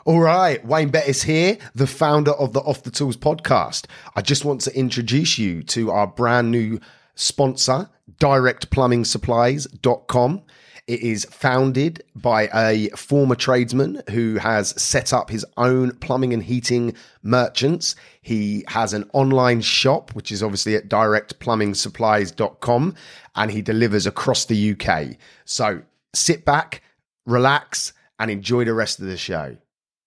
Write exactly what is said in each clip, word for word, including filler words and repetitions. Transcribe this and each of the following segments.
All right, Wayne Bettis here, the founder of the Off the Tools podcast. I just want to introduce you to our brand new sponsor, direct plumbing supplies dot com. It is founded by a former tradesman who has set up his own plumbing and heating merchants. He has an online shop, which is obviously at direct plumbing supplies dot com, and he delivers across the U K. So sit back, relax, and enjoy the rest of the show.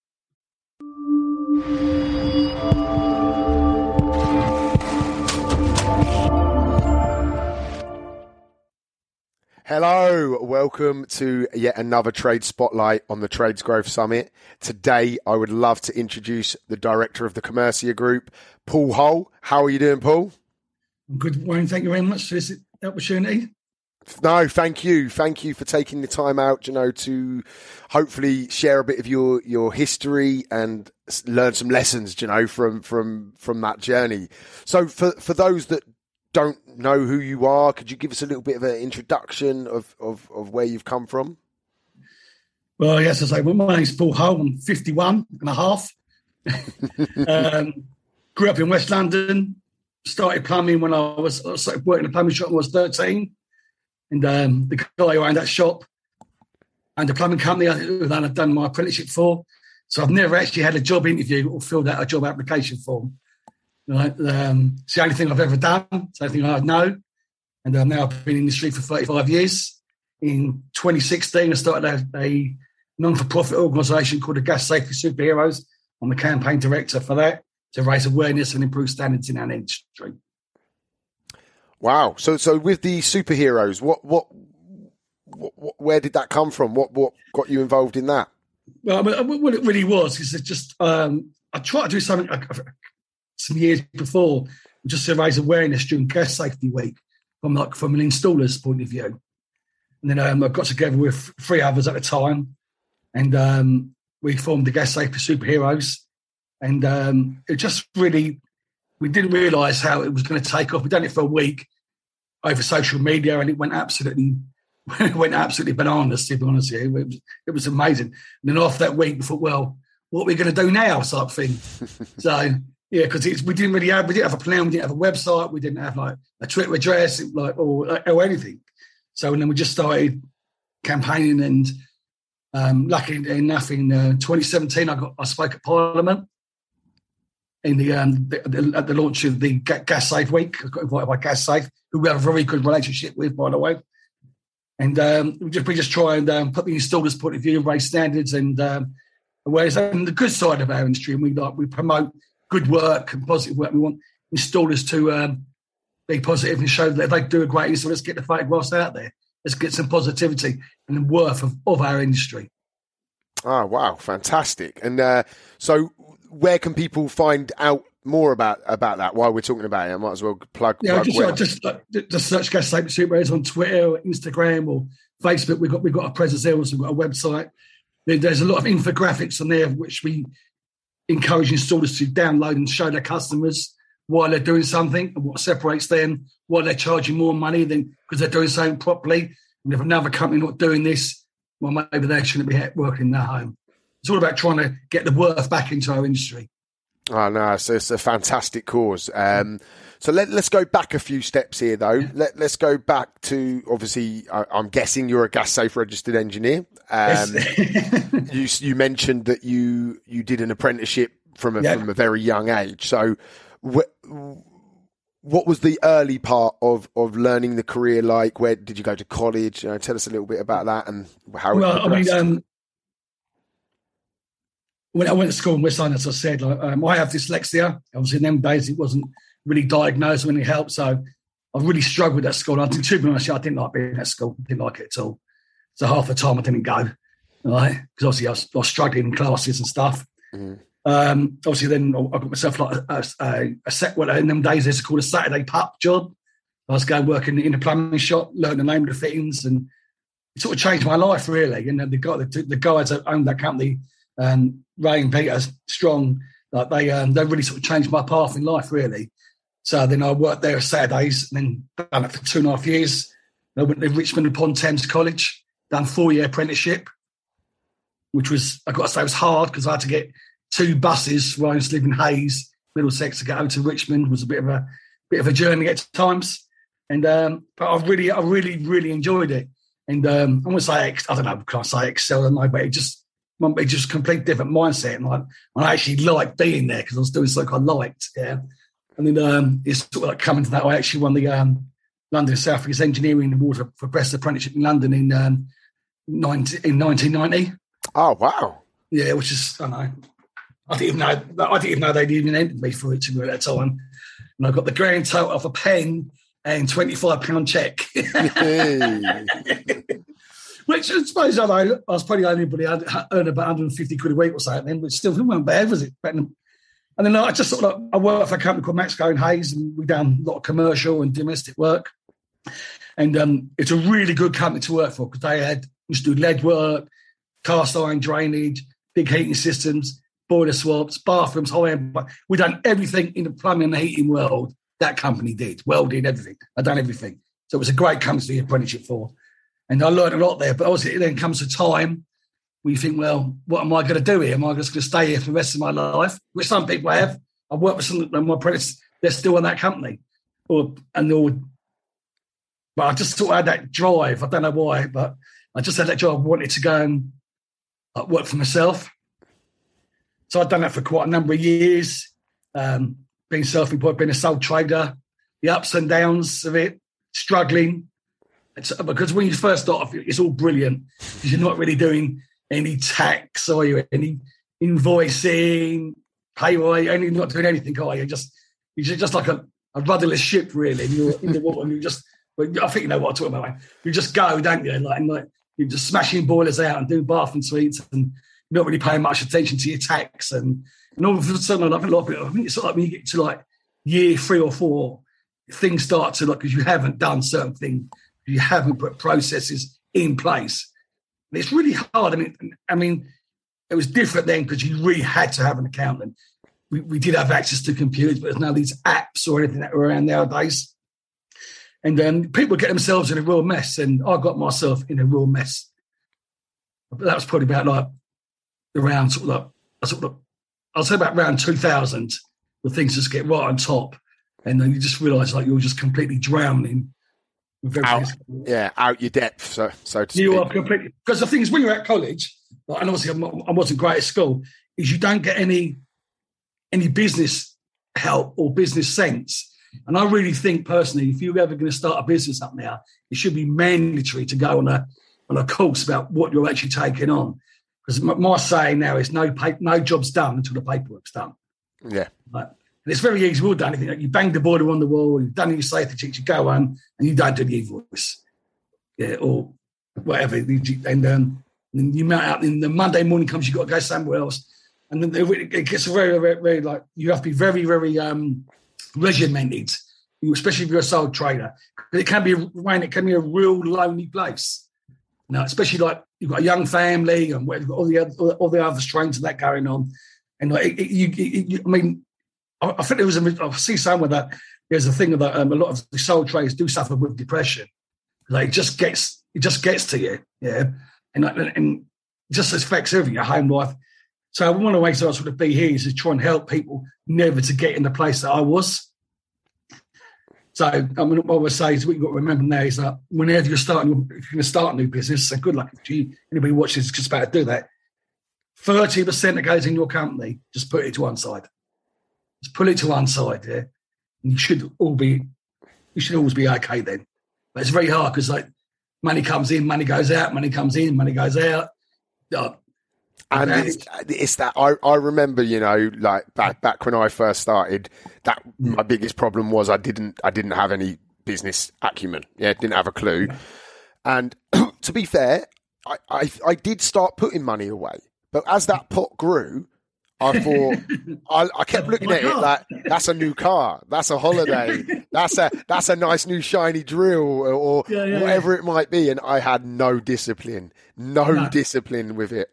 Hello, welcome to yet another Trade Spotlight on the Trades Growth Summit. Today, I would love to introduce the director of the Commercia Group, Paul Hull. How are you doing, Paul? I'm good, Wayne. Thank you very much for this opportunity. No, thank you. Thank you for taking the time out, you know, to hopefully share a bit of your, your history and learn some lessons, you know, from, from, from that journey. So for, for those that don't know who you are, could you give us a little bit of an introduction of, of, of where you've come from? Well, yes, I say, well, my name's Paul Hull. I'm fifty-one and a half. um, grew up in West London, started plumbing when I was, I started working in a plumbing shop when I was thirteen. And um, the guy who owned that shop and the plumbing company that I've done my apprenticeship for. So I've never actually had a job interview or filled out a job application form. Right? Um, it's the only thing I've ever done. It's the only thing I know. And um, now I've been in the industry for thirty-five years. In twenty sixteen, I started a, a non-for-profit organisation called the Gas Safety Superheroes. I'm the campaign director for that to raise awareness and improve standards in our industry. Wow. So, so with the superheroes, what, what, what, where did that come from? What, what got you involved in that? Well, I mean, what it really was is it just um, I tried to do something some years before, just to raise awareness during Gas Safety Week, from like from an installer's point of view. And then um, I got together with three others at the time, and um, we formed the Gas Safety Superheroes. And um, it just really. We didn't realise how it was going to take off. We'd done it for a week over social media, and it went absolutely, it went absolutely bananas. To be honest with you, it was, it was amazing. And then after that week, we thought, well, what are we going to do now? Type of thing. So yeah, because we didn't really have, we didn't have a plan, we didn't have a website, we didn't have like a Twitter address, like or, or anything. So and then we just started campaigning, and um, lucky enough, in uh, twenty seventeen, I got I spoke at Parliament. In the, um, the, the at the launch of the Gas Safe Week, I got invited by Gas Safe, who we have a very good relationship with, by the way. And um, we just we just try and um, put the installer's point of view, raise standards, and um, awareness, and the good side of our industry. And we like we promote good work and positive work. We want installers to um, be positive and show that they do a great install. Let's get the photographs out there. Let's get some positivity and the worth of, of our industry. Oh wow, fantastic! And uh, so. Where can people find out more about, about that while we're talking about it? I might as well plug. Yeah, plug just, well. just uh, just search Gas Safety Superheroes on Twitter, or Instagram, or Facebook. We've got we've got a presence there. Also, we've got a website. There's a lot of infographics on there, which we encourage installers to download and show their customers why they're doing something and what separates them, why they're charging more money than because they're doing something properly. And if another company not doing this, well, maybe they shouldn't be working in their home. It's all about trying to get the worth back into our industry. Oh, no, it's, it's a fantastic cause. Um, so let, let's go back a few steps here, though. Let, let's go back to, obviously, I, I'm guessing you're a Gas Safe registered engineer. Um, yes. you, you mentioned that you, you did an apprenticeship from a, yeah. from a very young age. So wh- what was the early part of, of learning the career like? Where did you go to college? You know, tell us a little bit about that and how well, it progressed. I mean, um, when I went to school in West London, as I said, like, um, I have dyslexia. Obviously, in them days, it wasn't really diagnosed or any help. So I really struggled at school. I think, to be honest, I didn't like being at school. I didn't like it at all. So half the time I didn't go, right? Because obviously I was, I was struggling in classes and stuff. Mm. Um, obviously, then I got myself like a, a, a set. Well, in them days, it's called a Saturday pup job. I was going working in a plumbing shop, learn the name of the fittings, and it sort of changed my life really. And the guy, the, the guys that owned that company, um, Ray and Peter Strong, like they um, they really sort of changed my path in life really. So then I worked there Saturdays, and then done it for two and a half years. I went to Richmond upon Thames College, done four year apprenticeship, which was, I've got to say, it was hard because I had to get two buses while I used to live in Hayes, Middlesex, to get over to Richmond. It was a bit of a bit of a journey at times. And um, but I really, I really, really enjoyed it. And um, I want to say, I don't know, can I say excel or no, but it just, it just a complete different mindset. And I, I actually liked being there because I was doing something I liked. Yeah. And then um, it's sort of like coming to that. I actually won the um, London South East Engineering Award for Best Apprenticeship in London in um, nineteen, in nineteen ninety. Oh wow! Yeah, which is I don't know. I didn't even know. I didn't even know they'd even entered me for it to me at that time. And I got the grand total of a pen and twenty-five pound cheque. Which I suppose I know I was probably only earning about one hundred fifty quid a week or something then, but still it wasn't bad, was it? And then I just sort of, I worked for a company called Maxco in Hayes, and we done a lot of commercial and domestic work. And um, it's a really good company to work for because they had, used to do lead work, cast iron drainage, big heating systems, boiler swaps, bathrooms, high end. We done everything in the plumbing and the heating world. That company did, welding, everything. I done everything. So it was a great company to do apprenticeship for. And I learned a lot there. But obviously, it then comes a time where you think, well, what am I going to do here? Am I just going to stay here for the rest of my life? Which some people have. I've worked with some of my apprentices, they're still in that company. Or and or, But I just sort of had that drive. I don't know why, but I just had that drive. I wanted to go and like, work for myself. So I've done that for quite a number of years, um, being self-employed, being a sole trader, the ups and downs of it, struggling. It's, because when you first start off, it's all brilliant because you're not really doing any tax or you any invoicing, payroll, and you're not doing anything, are you? Just you're just like a, a rudderless ship, really. And you're in the water, and you just. I think you know what I'm talking about. Right? You just go, don't you? Like, and like you're just smashing boilers out and doing bathroom suites, and you're not really paying much attention to your tax. And, and all of a sudden, I think a lot of it. I think it's sort of like when you get to like year three or four, things start to like because you haven't done certain things. You haven't put processes in place. And it's really hard. I mean, I mean, it was different then because you really had to have an accountant. We, we did have access to computers, but there's no these apps or anything that are around nowadays. And then people get themselves in a real mess, and I got myself in a real mess. But that was probably about like around sort of like, I sort of, I'll say about around two thousand, where things just get right on top, and then you just realise like you're just completely drowning. Out, yeah, out your depth, so so to you speak. are completely because the thing is when you're at college, like, and obviously I'm not, I wasn't great at school, is you don't get any any business help or business sense. And I really think personally, if you're ever going to start a business up now, it should be mandatory to go on a on a course about what you're actually taking on. Because my, my saying now is no pay, no job's done until the paperwork's done. Yeah. Right? And it's very easy. We've all done anything. Like you bang the boiler on the wall, you've done your safety checks, you go home and you don't do the invoice. Yeah, or whatever. And um, and you mount out, and the Monday morning comes, you've got to go somewhere else. And then it gets very, very, very, like, you have to be very, very um, regimented, especially if you're a sole trader. It can be, Wayne, it can be a real lonely place. Now, especially like you've got a young family and all the other, all the other strains of that going on. And like, it, it, you, it, you, I mean, I, I think there was a, I see somewhere that there's a thing that um, a lot of the sole traders do suffer with depression. Like it just gets, it just gets to you, yeah, and and it just affects everything, your home life. So one of the ways I sort of be here is to try and help people never to get in the place that I was. So I mean, what I would say is what you've got to remember now is that whenever you're starting, if you're going to start a new business, and good luck to you, anybody watching is just about to do that, thirty percent that goes in your company, just put it to one side. Just put it to one side, yeah. And you should all be, you should always be okay then. But it's very hard because like money comes in, money goes out, money comes in, money goes out. Uh, And it's, it's that I, I remember, you know, like back back when I first started, that my biggest problem was I didn't I didn't have any business acumen. Yeah, didn't have a clue. And to be fair, I, I I did start putting money away, but as that pot grew, I thought I, I kept looking at it like that's a new car, that's a holiday, that's a that's a nice new shiny drill, or, or yeah, yeah, whatever yeah. it might be, and I had no discipline, no, no. discipline with it.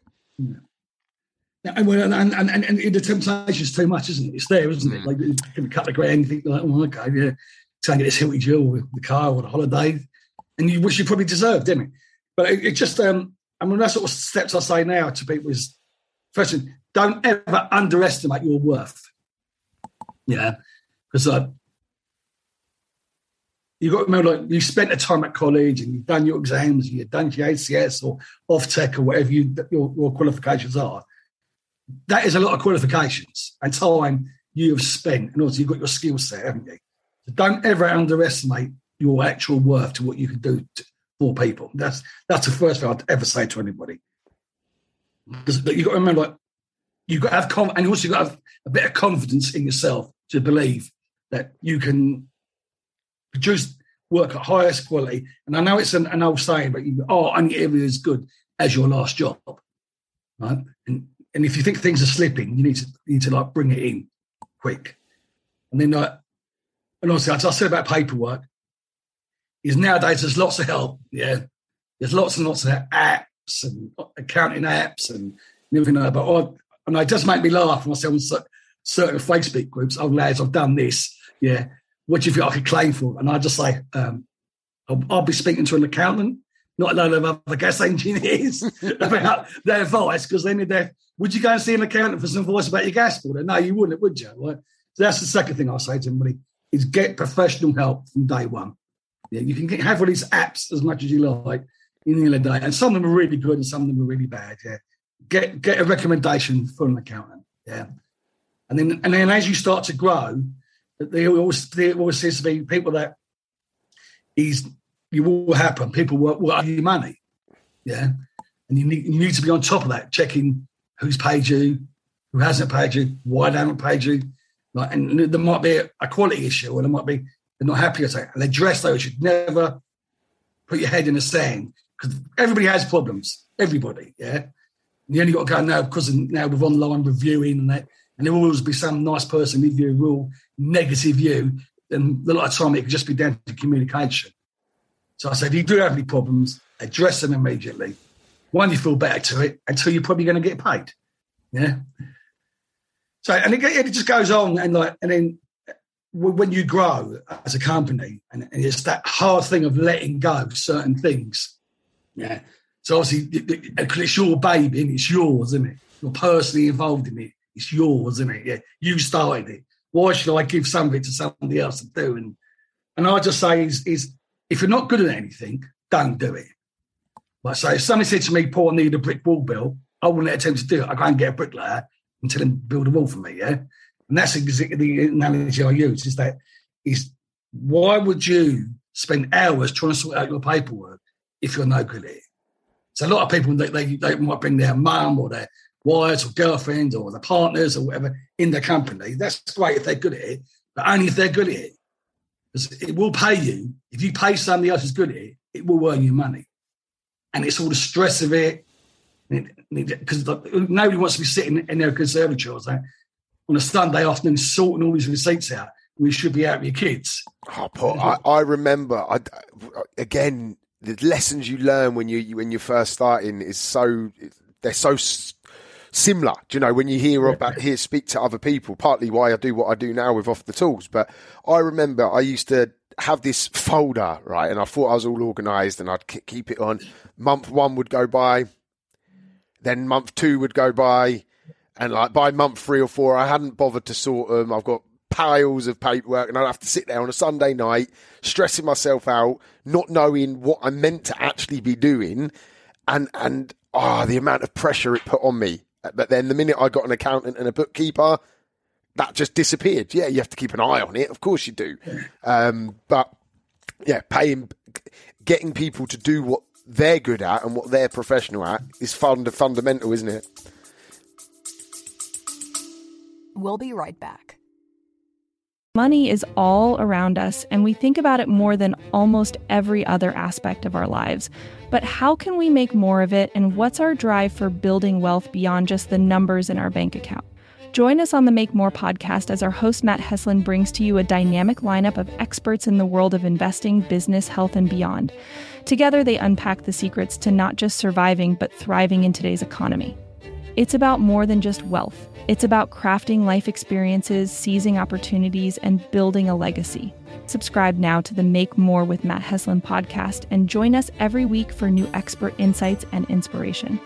And, and, and, and, and the temptation is too much, isn't it? It's there, isn't it? Like you can cut the grand, you think like, oh, okay, yeah, trying to get this Hilti drill with the car or the holiday, and you wish you probably deserved, didn't it? But it, it just, um, I mean, that's sort of steps I say now to people is, first thing, don't ever underestimate your worth. Yeah, because uh, you've got to remember, like, you spent a time at college and you've done your exams, you've done your A C S or off-tech or whatever you, your, your qualifications are. That is a lot of qualifications and time you have spent, and also you've got your skill set, haven't you? So don't ever underestimate your actual worth to what you can do to, for people. That's that's the first thing I'd ever say to anybody. Because you've got to remember, like, you've got to have confidence, and also you've got to have a bit of confidence in yourself to believe that you can produce work at highest quality. And I know it's an, an old saying, but you oh, only ever as good as your last job, right? And and if you think things are slipping, you need to you need to like bring it in quick. And then, like, and also, as I said about paperwork, is nowadays there's lots of help. Yeah, there's lots and lots of apps and accounting apps and everything like that. But I, and it does make me laugh when I see on certain Facebook groups, "Oh, lads, I've done this. Yeah, what do you think I could claim for?" And I just say, um, I'll, I'll be speaking to an accountant, not a load of other gas engineers about their advice, because then they're, would you go and see an accountant for some advice about your gas bill? No, you wouldn't, would you? Right? So that's the second thing I'll say to everybody, is get professional help from day one. Yeah, you can get, have all these apps as much as you like in the end of the day, and some of them are really good and some of them are really bad. Yeah, get get a recommendation from an accountant. Yeah, and then and then as you start to grow, there always there always seems to be people that is you will happen. People will, will owe you money. Yeah, and you need you need to be on top of that, checking who's paid you, who hasn't paid you, why they haven't paid you. Like, and there might be a, a quality issue, or there might be they're not happy with it, and they address those. You should never put your head in the sand, because everybody has problems. Everybody, yeah. And you only got to go now because now with online reviewing and that, and there will always be some nice person with you, real negative view. And a lot of time it could just be down to communication. So I say, if you do have any problems, address them immediately. One, you feel better to it, and two, you're probably going to get paid. Yeah. So, and it, it just goes on, and like, and then when you grow as a company, and, and it's that hard thing of letting go of certain things. Yeah. So obviously, because it's your baby and it's yours, isn't it? You're personally involved in it. It's yours, isn't it? Yeah. You started it. Why should I give something to somebody else to do? And and I just say is, is if you're not good at anything, don't do it. Like, so if somebody said to me, Paul, I need a brick wall built, I wouldn't attempt to do it. I go and get a bricklayer and tell him to build a wall for me, yeah? And that's exactly the analogy I use, is that is why would you spend hours trying to sort out your paperwork if you're no good at it? So a lot of people, they, they, they might bring their mum or their wives or girlfriends or their partners or whatever in their company. That's great if they're good at it, but only if they're good at it. Because it will pay you. If you pay somebody else who's good at it, it will earn you money. And it's all the stress of it, because nobody wants to be sitting in their conservatories like, on a Sunday afternoon sorting all these receipts out. We should be out with your kids. Oh, Paul, I, I remember, I, again, the lessons you learn when you when you're first starting is so, they're so s- similar. Do you know, when you hear about, hear speak to other people, partly why I do what I do now with Off the Tools. But I remember I used to have this folder, right, and I thought I was all organised and I'd k- keep it on. Month one would go by, then month two would go by, and like by month three or four, I hadn't bothered to sort them. I've got piles of paperwork, and I'd have to sit there on a Sunday night, stressing myself out, not knowing what I meant to actually be doing, and and ah, oh, the amount of pressure it put on me. But then the minute I got an accountant and a bookkeeper, that just disappeared. Yeah, you have to keep an eye on it, of course you do. Um, but yeah, paying, getting people to do what they're good at and what they're professional at is fund- fundamental, isn't it? We'll be right back. Money is all around us, and we think about it more than almost every other aspect of our lives. But how can we make more of it, and what's our drive for building wealth beyond just the numbers in our bank account? Join us on the Make More podcast as our host Matt Heslin brings to you a dynamic lineup of experts in the world of investing, business, health, and beyond. Together, they unpack the secrets to not just surviving, but thriving in today's economy. It's about more than just wealth. It's about crafting life experiences, seizing opportunities, and building a legacy. Subscribe now to the Make More with Matt Heslin podcast and join us every week for new expert insights and inspiration.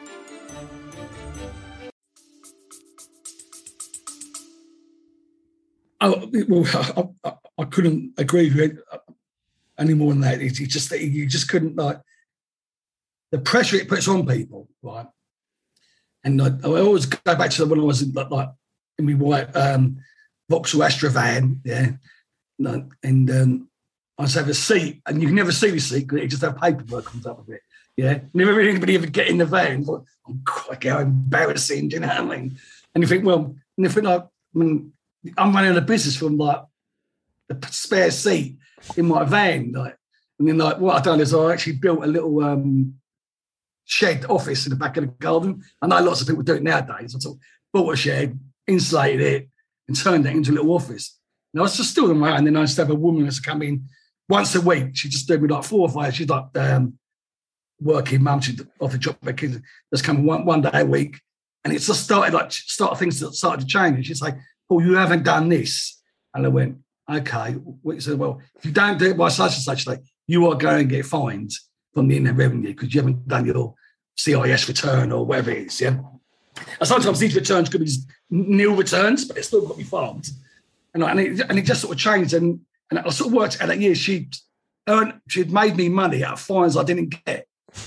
Oh, well, I, I, I couldn't agree with it any more than that. It's just that you just couldn't, like, the pressure it puts on people, right? And I, I always go back to when I was in, like, like in my white um, Vauxhall Astra van, yeah. And um, I just have a seat, and you can never see the seat because it just have paperwork comes up with it. Yeah, never really anybody ever get in the van. But I'm quite how embarrassing, do you know what I mean? And you think, well, and you think like, I mean, I'm running a business from like the spare seat in my van, like, and then like what I've done is I actually built a little um, shed office in the back of the garden. I know lots of people do it nowadays. I sort of bought a shed, insulated it, and turned it into a little office. And I was just still on my own, and then I used to have a woman who's come in once a week. She just did me like four or five. She's like um, working mum. She'd often drop her kids. Just come one, one day a week. And it just started like, start things that started to change. And she's like, oh, you haven't done this. And I went, okay. She said, well, if you don't do it by such and such, like, you are going to get fined from the Inland Revenue because you haven't done your C I S return or whatever it is, yeah? And sometimes these returns could be nil returns, but it's still got to be farmed. And, and, it, and it just sort of changed. And, and I sort of worked out that year she'd, earned, she'd made me money out of fines I didn't get.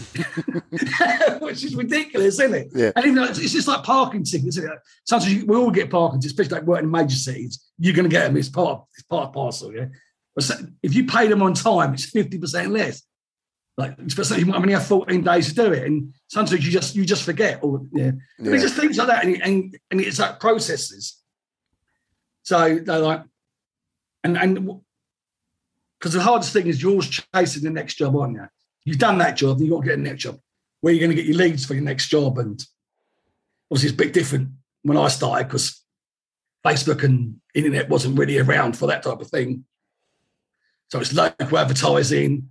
Which is ridiculous, isn't it? Yeah. And even though it's, it's just like parking tickets, isn't it? Sometimes you, we all get parking tickets, especially like working in major cities. You're going to get them. It's part of, it's part and parcel, yeah? But if you pay them on time, it's fifty percent less. Like, especially you might only have fourteen days to do it, and sometimes you just you just forget. Or yeah, yeah. It's just things like that, and and, and it's like processes. So they're like, and and because the hardest thing is you're always chasing the next job, aren't you? You've done that job, you've got to get the next job. Where are you going to get your leads for your next job? And obviously, it's a bit different when I started because Facebook and internet wasn't really around for that type of thing. So it's local advertising.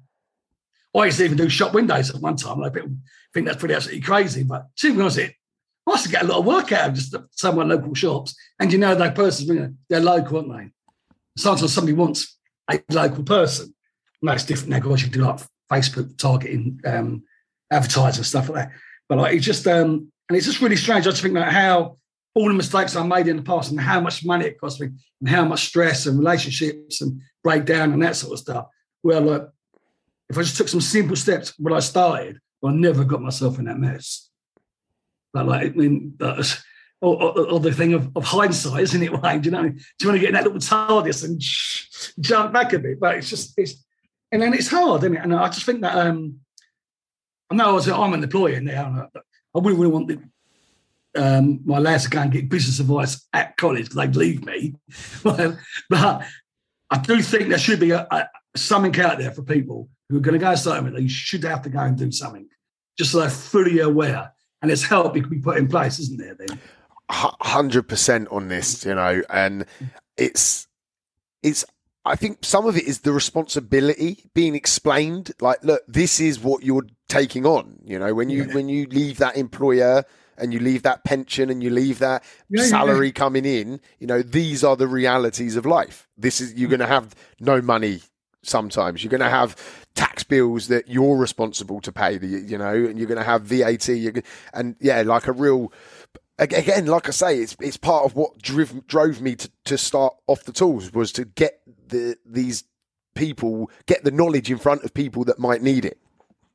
I used to even do shop windows at one time. Like, people think that's pretty absolutely crazy, but to be honest, it I used to get a lot of work out of just some of my local shops. And you know, that person, you know, they're local, aren't they? Sometimes somebody wants a local person. And that's different now because you do like Facebook targeting, um, advertising, stuff like that. But like, it's just, um, and it's just really strange. I just think about how all the mistakes I made in the past and how much money it cost me and how much stress and relationships and breakdown and that sort of stuff. Well, like, if I just took some simple steps when I started, I never got myself in that mess. But like, I mean, that's or, or, or the thing of, of hindsight, isn't it, Wayne? Do you know? Do you want to get in that little TARDIS and sh- jump back a bit? But it's just, it's, and then it's hard, isn't it? And I just think that, um, I know I was, I'm an employer now, and I, I wouldn't really want the, um, my lads to go and get business advice at college because they'd leave me. but, but I do think there should be a, a, something out there for people who are going to go somewhere. They should have to go and do something, just so they're fully aware. And there's help it can be put in place, isn't there, then? one hundred percent on this, you know, and it's, it's, I think some of it is the responsibility being explained. Like, look, this is what you're taking on, you know, when you, yeah. when you leave that employer and you leave that pension and you leave that yeah, salary yeah. coming in, you know, these are the realities of life. This is, you're going to have no money. Sometimes you're going to have tax bills that you're responsible to pay, the, you know, and you're going to have V A T. You're, and yeah, like a real, again, like I say, it's it's part of what drove, drove me to, to start Off the Tools was to get the these people, get the knowledge in front of people that might need it.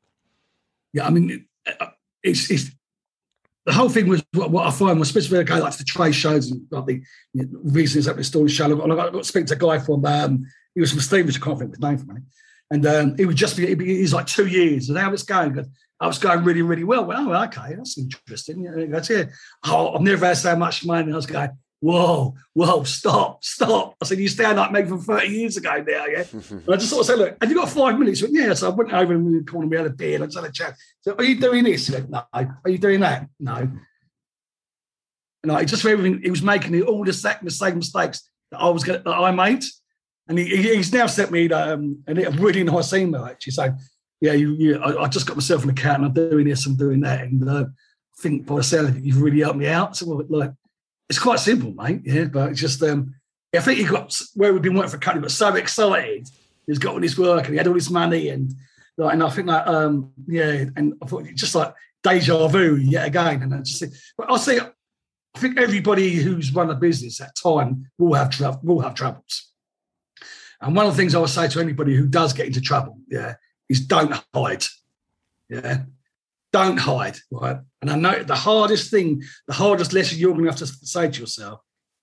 Yeah, I mean, it's, it's the whole thing was what, what I find was especially when I go like to the trade shows and like the you know, reasons up the story show. I got, I got to speak to a guy from. Um, He was from Stevenage, I can't think of his name for me. And um, it would just be, be, he's like two years. And how it's going? Goes, I was going really, really well. Well, oh, okay, that's interesting. Yeah, that's it. Oh, I've never had so much money. And I was going, whoa, whoa, stop, stop. I said, you stand like me from thirty years ago now, yeah? And I just sort of said, look, have you got five minutes? He went, yeah. So I went over and we were calling me out a beer and I just had a chat. So, are you doing this? He went, no. Are you doing that? No. And I just everything, he was making all the same mistakes that I was gonna, that I made. And he, he's now sent me um, a really nice email, actually, saying, yeah, you, you, I, I just got myself an account and I'm doing this and doing that. And uh, I think by the sound of it, you've really helped me out. So, well, like, it's quite simple, mate. Yeah, but it's just, um, I think he got where we've been working for a company, but so excited. He's got all this work and he had all this money and like, and I think that um yeah, and I thought just like deja vu yet again. And I just think, but I see, I think everybody who's run a business at time will have trouble, will have troubles. And one of the things I would say to anybody who does get into trouble, yeah, is don't hide. Yeah. Don't hide. Right. And I know the hardest thing, the hardest lesson you're gonna have to say to yourself,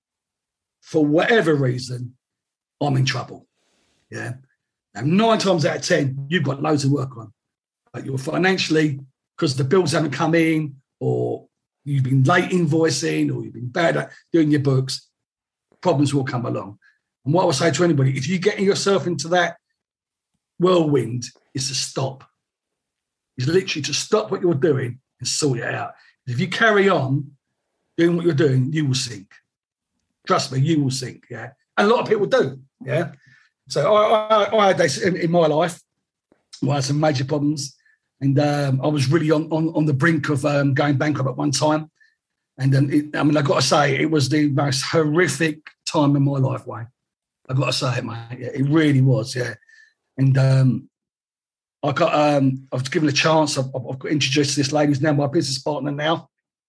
for whatever reason, I'm in trouble. Yeah. And nine times out of ten, you've got loads of work on. Like you're financially, because the bills haven't come in, or you've been late invoicing, or you've been bad at doing your books, problems will come along. And what I would say to anybody, if you're getting yourself into that whirlwind, is to stop. It's literally to stop what you're doing and sort it out. If you carry on doing what you're doing, you will sink. Trust me, you will sink, yeah. And a lot of people do, yeah. So I, I, I had this in, in my life where I had some major problems, and um, I was really on, on, on the brink of um, going bankrupt at one time. And then, it, I mean, I've got to say, it was the most horrific time in my life, Wayne. I've got to say it, mate. Yeah, it really was, yeah. And um, I got, um, I was given a chance. I've, I've got introduced to this lady who's now my business partner now.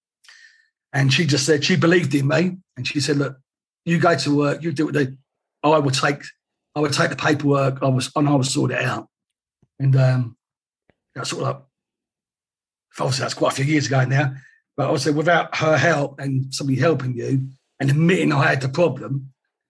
And she just said, she believed in me. And she said, look, you go to work, you do what they, I will take, I would take the paperwork, I was, and I would sort it out. And um, that's sort of like, obviously that's quite a few years ago now, but I would say without her help and somebody helping you and admitting I had the problem,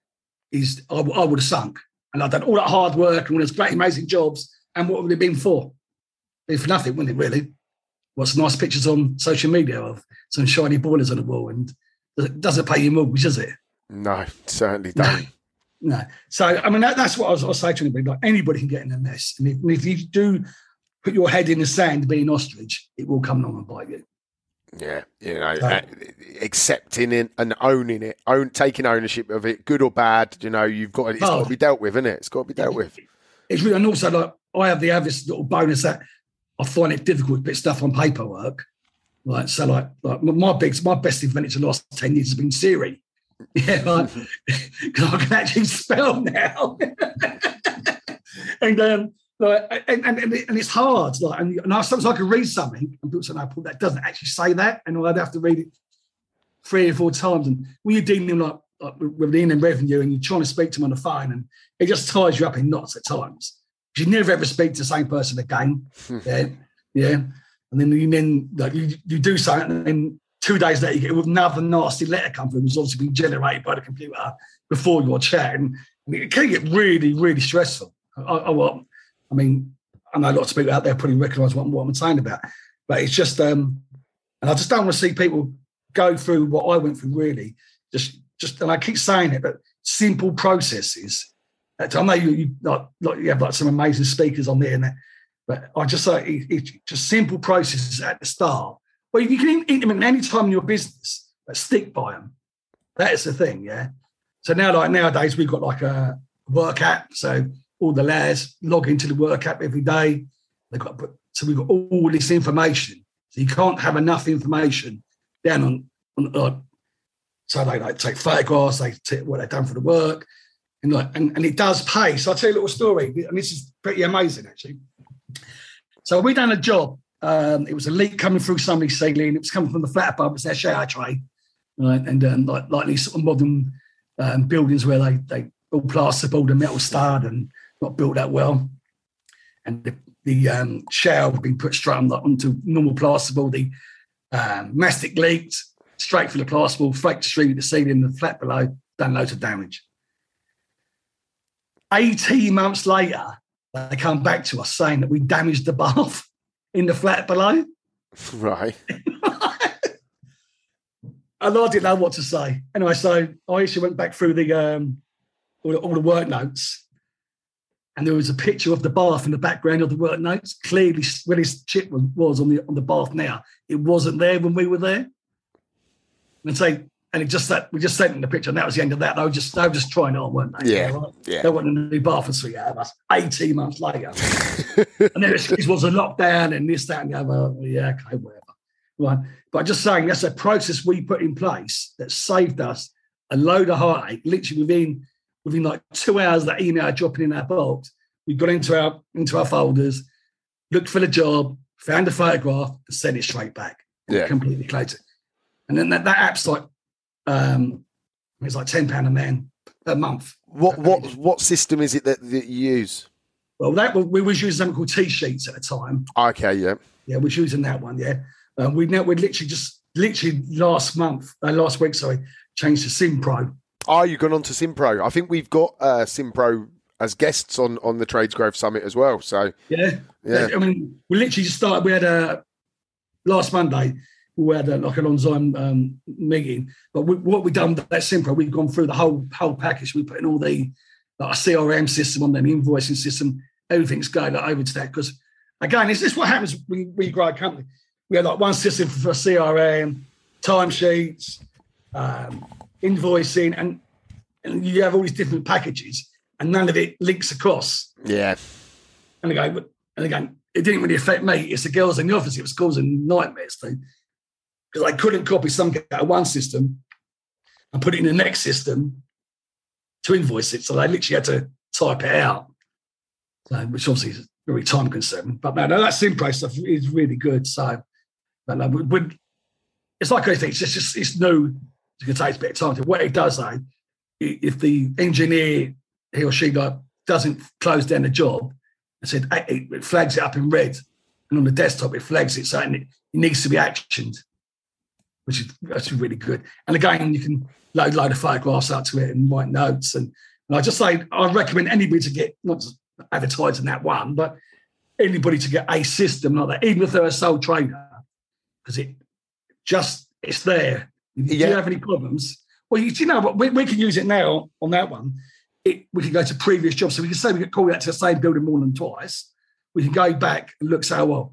is I, I would have sunk. And I'd done all that hard work and all those great, amazing jobs, and what would it have been for? Been for nothing, wouldn't it, really? What's nice pictures on social media of some shiny boilers on the wall, and it doesn't pay your mortgage, does it? No, certainly don't. No. No. So, I mean, that, that's what I was, I was saying to anybody. Like, anybody can get in a mess. And if, and if you do put your head in the sand being ostrich, it will come along and bite you. Yeah, you know, So- uh, accepting it and owning it, own taking ownership of it, good or bad. You know, you've got it's Oh. got to be dealt with, isn't it? It's got to be dealt with. It's really, and also, like, I have the obvious little bonus that I find it difficult to put stuff on paperwork. Like, so, like, like my big, my best invention the last ten years has been Siri. Yeah, like, because I can actually spell now. and um, like, and, and, and it's hard. Like, and, and I, sometimes I can read something and people say, no, Paul, that doesn't actually say that. And I'd have to read it three or four times. And when you're dealing like, like with the Inland Revenue and you're trying to speak to them on the phone, and it just ties you up in knots at times. You never ever speak to the same person again. yeah, yeah. And then you then like you, you do something, and then two days later you get another nasty letter come through, which has obviously been generated by the computer before your chat, and, and it can get really, really stressful. I, I, well, I mean, I know lots of people out there probably recognise what, what I'm saying about, but it's just, um, and I just don't want to see people go through what I went through. Really, just, just, and I keep saying it, but simple processes. I know you, you like, like you have like some amazing speakers on there, and that, but I just say it, it's just simple processes at the start. Well, you can implement any time in your business, but stick by them. That is the thing, yeah. So now, like nowadays, we've got like a work app, so all the lads log into the work app every day. They've got so we've got all this information. So you can't have enough information down on, on uh, so they like take photographs, they take what they've done for the work. And, like, and, and it does pay. So I'll tell you a little story. And this is pretty amazing, actually. So we done a job. Um, it was a leak coming through somebody's ceiling. It was coming from the flat above. It's their shower tray. Right? And um, like, like these sort of modern um, buildings where they, they all plasterboard and metal starred and not built that well. And the, the um, shower had been put straight on, like, onto normal plasterboard. The um, mastic leaked straight through the plasterboard, faked through the ceiling, the flat below, done loads of damage. eighteen months later, they come back to us saying that we damaged the bath in the flat below. Right. And I didn't know what to say. Anyway, so I actually went back through the um, all, the all the work notes, and there was a picture of the bath in the background of the work notes. Clearly, where this chip was, was on the on the bath now, it wasn't there when we were there. And so, and it just that we just sent in the picture, and that was the end of that. They were just they were just trying it on, weren't they? Yeah, right? yeah. They wanted a new bath and suite out of us. Eighteen months later, and then it was a lockdown and this, that, and the other. Yeah, okay, whatever. Right, but just saying that's a process we put in place that saved us a load of heartache. Literally within within like two hours of that email dropping in our box, we got into our into our folders, looked for the job, found a photograph, and sent it straight back. Yeah, completely closed it. And then that, that app's like um, it's like ten pound a man a month. What what what system is it that, that you use? Well, that we was using something called T-Sheets at the time. Okay, yeah, yeah, we was using that one. Yeah, um, we now we literally just literally last month, uh, last week, sorry, changed to Simpro. Oh, you've gone on to Simpro. I think we've got uh, Simpro as guests on on the Trades Growth Summit as well. So yeah, yeah. I mean, we literally just started. We had a last Monday. We had a, like an on-Zoom um, meeting, but we, what we've done with that Simpro, we've gone through the whole whole package. We put in all the like a C R M system on them, invoicing system, everything's going like, over to that. Because again, is this what happens when we grow a company? We have like one system for, for C R M, timesheets, um, invoicing, and, and you have all these different packages, and none of it links across. Yeah. And again, and again, it didn't really affect me. It's the girls in the office. It was causing nightmares too. Because I couldn't copy something out of one system and put it in the next system to invoice it. So I literally had to type it out, so, which obviously is very time consuming. But man, that Simpro stuff is really good. So but, no, when, it's like anything, it's just, just it's new. It's going to take a bit of time. To, what it does, though, if the engineer, he or she, like, doesn't close down the job, it said it flags it up in red, and on the desktop it flags it, so it, it needs to be actioned, which is actually really good. And again, you can load load of photographs out to it and write notes. And, and I just say I recommend anybody to get, not just advertising that one, but anybody to get a system like that, even if they're a sole trader, because it just it's there. If yeah. you have any problems, well, you, you know what, we, we can use it now on that one. It, we can go to previous jobs. So we can say we can call that to the same building more than twice. We can go back and look, say, oh, well,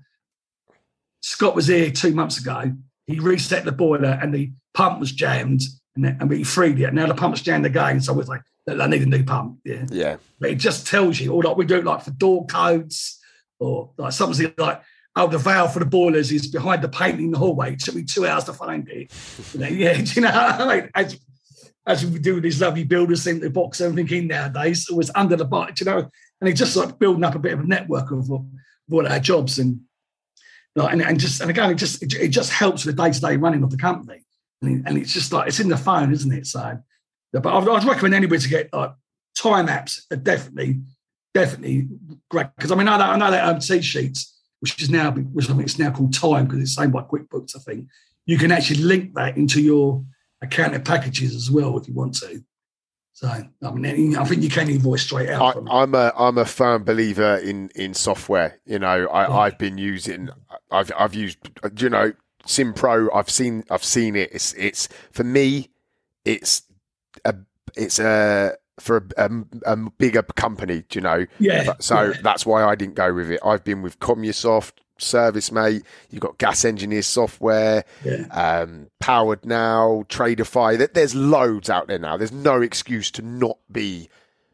Scott was here two months ago. He reset the boiler and the pump was jammed, and, then, and we freed it. Now the pump's jammed again. So we're like, I need a new pump. Yeah. Yeah. But it just tells you, or like we do it like for door codes, or like something like, oh, the valve for the boilers is behind the painting in the hallway. It took me two hours to find it. You know, yeah, do you know, I mean, as, as we do with these lovely builders thing, they box everything in nowadays, it was under the bike, you know, and it's just like building up a bit of a network of, of all our jobs, and like, and, and just and again, it just it, it just helps with the day to day running of the company, and, it, and it's just like it's in the phone, isn't it? So, but I'd, I'd recommend anybody to get like time apps are definitely definitely great, because I mean I know, I know that um, T-Sheets, which is now which I think it's now called Time because it's owned by QuickBooks, I think you can actually link that into your accounting packages as well if you want to. So I mean, I think you can invoice straight out. I, from I'm a I'm a firm believer in, in software. You know, I, yeah. I've been using, I've I've used, you know, Simpro. I've seen I've seen it. It's it's for me, it's a it's a for a, a, a bigger company. You know, yeah. So yeah. that's why I didn't go with it. I've been with Commusoft, ServiceMate. You've got Gas Engineer Software, yeah. um, Powered Now, Traderify. There's loads out there now. There's no excuse to not be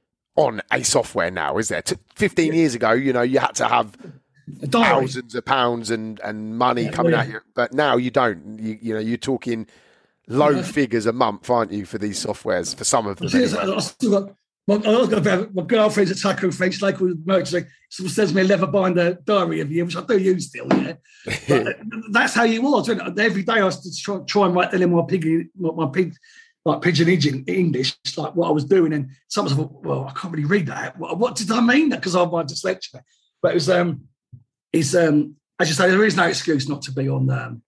on a software now, is there? fifteen yeah. years ago, you know, you had to have thousands of pounds and, and money yeah, coming well, yeah. at you, but now you don't. You, you know, you're talking low yeah. figures a month, aren't you, for these softwares? For some of them, anyway. I still got. My, my girlfriend's at Taco French, local motor, someone sends me a leather binder diary of you, which I do use still, yeah. But that's how you was. Every day I was to try, try and write in my pig, my pig, like pigeon English, like what I was doing. And someone thought, well, I can't really read that. What, what did I mean? Because I'm my dyslexia. But it was, um, it's, um, as you say, there is no excuse not to be on, um,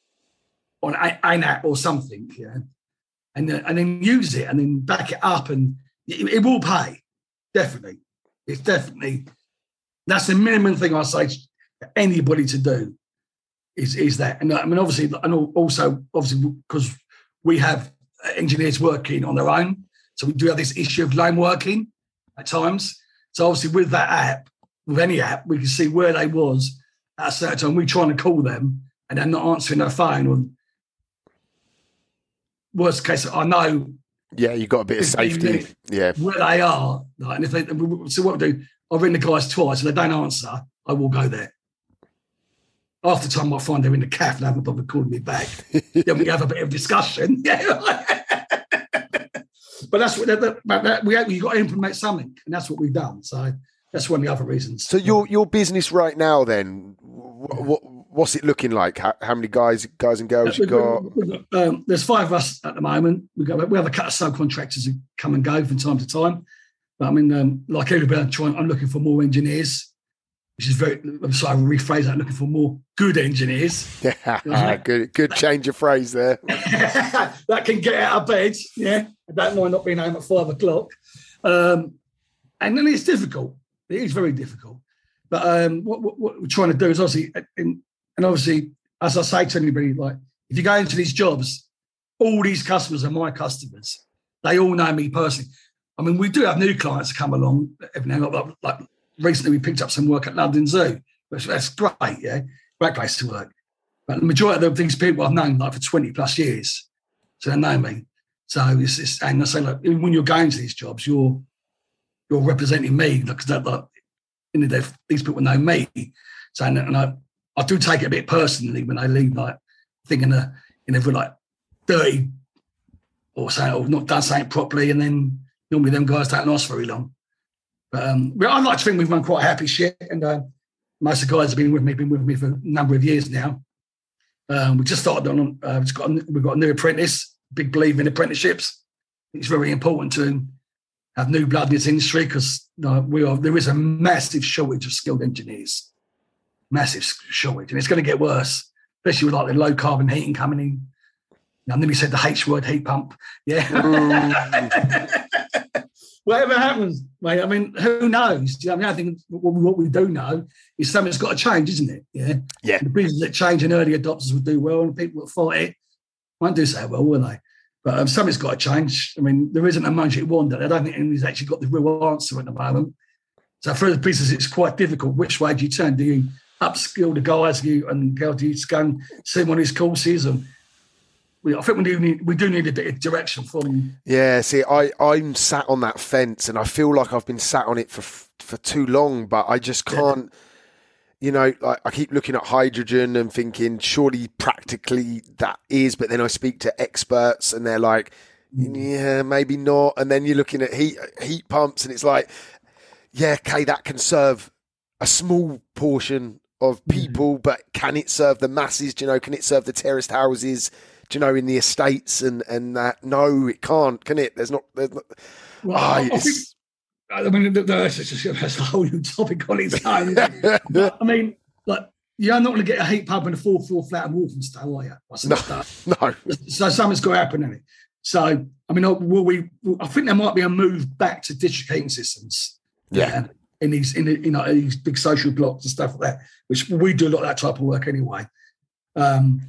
on a, an app or something, yeah. And uh, and then use it and then back it up and. It, it will pay, definitely. It's definitely, that's the minimum thing I say to anybody to do is, is that. And I mean, obviously, and also, obviously, because we have engineers working on their own. So we do have this issue of lone working at times. So obviously with that app, with any app, we can see where they was at a certain time. We're trying to call them and they're not answering their phone. Or worst case, I know, yeah, you've got a bit of safety. Yeah. Where they are. Like, and if they, so what we do, I'll ring the guys twice. If they don't answer, I will go there. After time, I find they're in the cafe and haven't bothered calling me back. Then we have a bit of discussion. Yeah. but that's what that, that, that, we we got to implement something, and that's what we've done. So that's one of the other reasons. So your your business right now, then, what, what what's it looking like? How, how many guys guys and girls you got? We've got um, there's five of us at the moment. We got we have a couple of subcontractors who come and go from time to time. But I mean, um, like everybody, I'm trying. I'm looking for more engineers. Which is very, I'm sorry, I rephrase that, looking for more good engineers. Yeah, good good change of phrase there. That can get out of bed, yeah. I don't mind not being home at five o'clock. Um, and then it's difficult. It is very difficult. But um, what, what, what we're trying to do is obviously, and, and obviously, as I say to anybody, like, if you go into these jobs, all these customers are my customers. They all know me personally. I mean, we do have new clients come along every now and then, like, like recently, we picked up some work at London Zoo. Which, that's great, yeah, great place to work. But the majority of these people I've known like for twenty plus years, so they know me. So it's, it's and I say, like, even when you're going to these jobs, you're you're representing me because like, like, you know, these people know me. So and, and I, I do take it a bit personally when they leave, like thinking that you know, if we're like dirty or saying or not done something properly, and then normally them guys don't last very long. But um, I like to think we've run quite a happy shit, and uh, most of the guys have been with me, been with me for a number of years now. Um, we just started on. Uh, we've got a, we've got a new apprentice. Big believer in apprenticeships. It's very important to have new blood in this industry because you know, we are. There is a massive shortage of skilled engineers. Massive shortage, and it's going to get worse, especially with like the low carbon heating coming in. I nearly said the H word, heat pump. Yeah. Whatever happens, mate, I mean, who knows? You know, I mean, I think what we do know is something's got to change, isn't it? Yeah. Yeah. The business that change and early adopters will do well, and people that fight it won't do so well, will they? But um, something's got to change. I mean, there isn't a magic wand. I don't think anybody's actually got the real answer at the moment. So for the business, it's quite difficult. Which way do you turn? Do you upskill the guys you and girls? Do you go and see one of these courses? And I think we do need we do need a bit of direction from. Yeah, see, I I'm sat on that fence, and I feel like I've been sat on it for for too long, but I just can't. Yeah. You know, like I keep looking at hydrogen and thinking, surely practically that is, but then I speak to experts, and they're like, yeah, maybe not. And then you're looking at heat heat pumps, and it's like, yeah, okay, that can serve a small portion of people, mm-hmm. but can it serve the masses? Do you know, can it serve the terraced houses? Do you know, in the estates and, and that? No, it can't, can it? There's not. There's not well, oh, I, I, think, I mean, that's, just, that's a whole new topic on its own. But, I mean, like, you're not going to get a heat pump in a fourth floor flat in Walthamstow, are you? No, no. So something's got to happen, isn't it? So, I mean, will we? I think there might be a move back to district heating systems. Yeah. yeah in these, in the, you know, these big social blocks and stuff like that, which we do a lot of that type of work anyway. Um.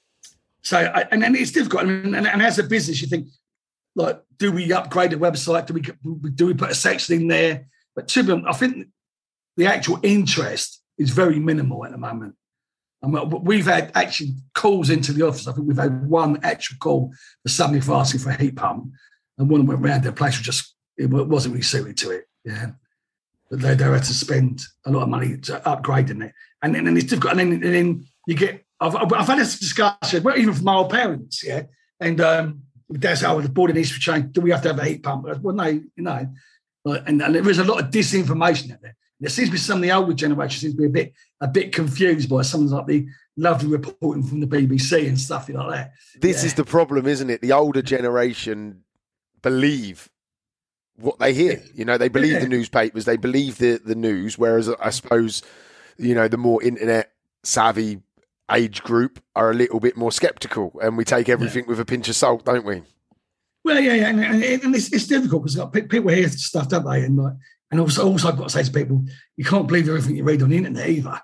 So, and, and it's difficult. I mean, and, and as a business, you think, like, do we upgrade the website? Do we do we put a section in there? But to be honest, I think the actual interest is very minimal at the moment. And we've had actually calls into the office. I think we've had one actual call for somebody for asking for a heat pump, and one went around their place was just it wasn't really suited to it. Yeah, but they, they had to spend a lot of money to upgrading it, and then and it's difficult. And then, and then you get. I've, I've had this discussion, well, even from my old parents, yeah, and um, that's how the boarding needs to change. Do we have to have a heat pump? Well, no, you know, and, and there is a lot of disinformation out there. There seems to be some of the older generation seems to be a bit a bit confused by some of like the lovely reporting from the B B C and stuff like that. This yeah. is the problem, isn't it? The older generation believe what they hear. You know, they believe yeah. the newspapers, they believe the the news, whereas I suppose, you know, the more internet savvy age group are a little bit more skeptical, and we take everything yeah. with a pinch of salt, don't we? Well, yeah, yeah, and, and it's, it's difficult because people hear stuff, don't they? And like, and also, also, I've got to say to people, you can't believe everything you read on the internet either,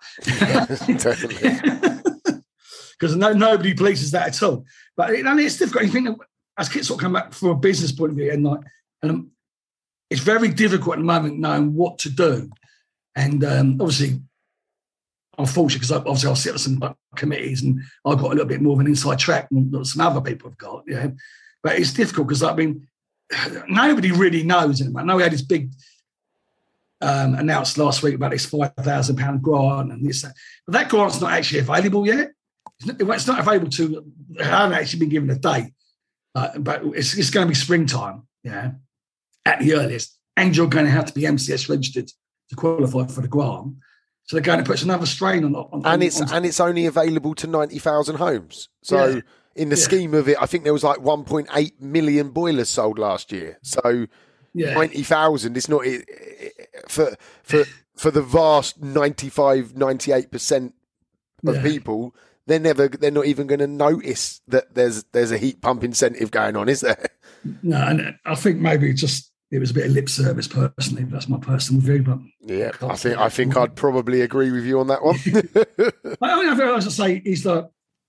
because no, nobody believes that at all. But it, and it's difficult. You think as kids sort of come back from a business point of view, and like, and um, it's very difficult at the moment knowing what to do, and um, obviously. I'm fortunate because obviously I'll sit on some committees and I've got a little bit more of an inside track than some other people have got. Yeah, but it's difficult because I mean nobody really knows anymore. I know we had this big um, announced last week about this five thousand pound grant and this, that. But that grant's not actually available yet. It's not, it's not available to. I haven't actually been given a date, uh, but it's, it's going to be springtime. yeah, at the earliest, and you're going to have to be M C S registered to qualify for the grant. So they're going to put another strain on. on and it's on, and it's only available to ninety thousand homes. So yeah. in the yeah. scheme of it, I think there was like one point eight million boilers sold last year. So yeah. ninety thousand. It's not it, it, for for for the vast ninety-five, ninety-eight percent of yeah. people. They're never. They're not even going to notice that there's there's a heat pump incentive going on, is there? No, and I think maybe just it was a bit of lip service. Personally, that's my personal view. But yeah, I think I think I'd probably agree with you on that one. I mean, I was to say is that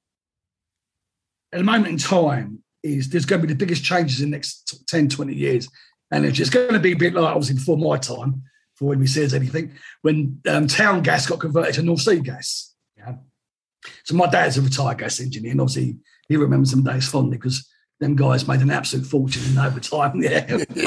at the moment in time is there's going to be the biggest changes in the next ten, twenty years, and it's just going to be a bit like obviously before my time, before when we says anything, when um, town gas got converted to North Sea gas. Yeah. So my dad's a retired gas engineer, and obviously he remembers them days fondly because them guys made an absolute fortune in overtime. Yeah,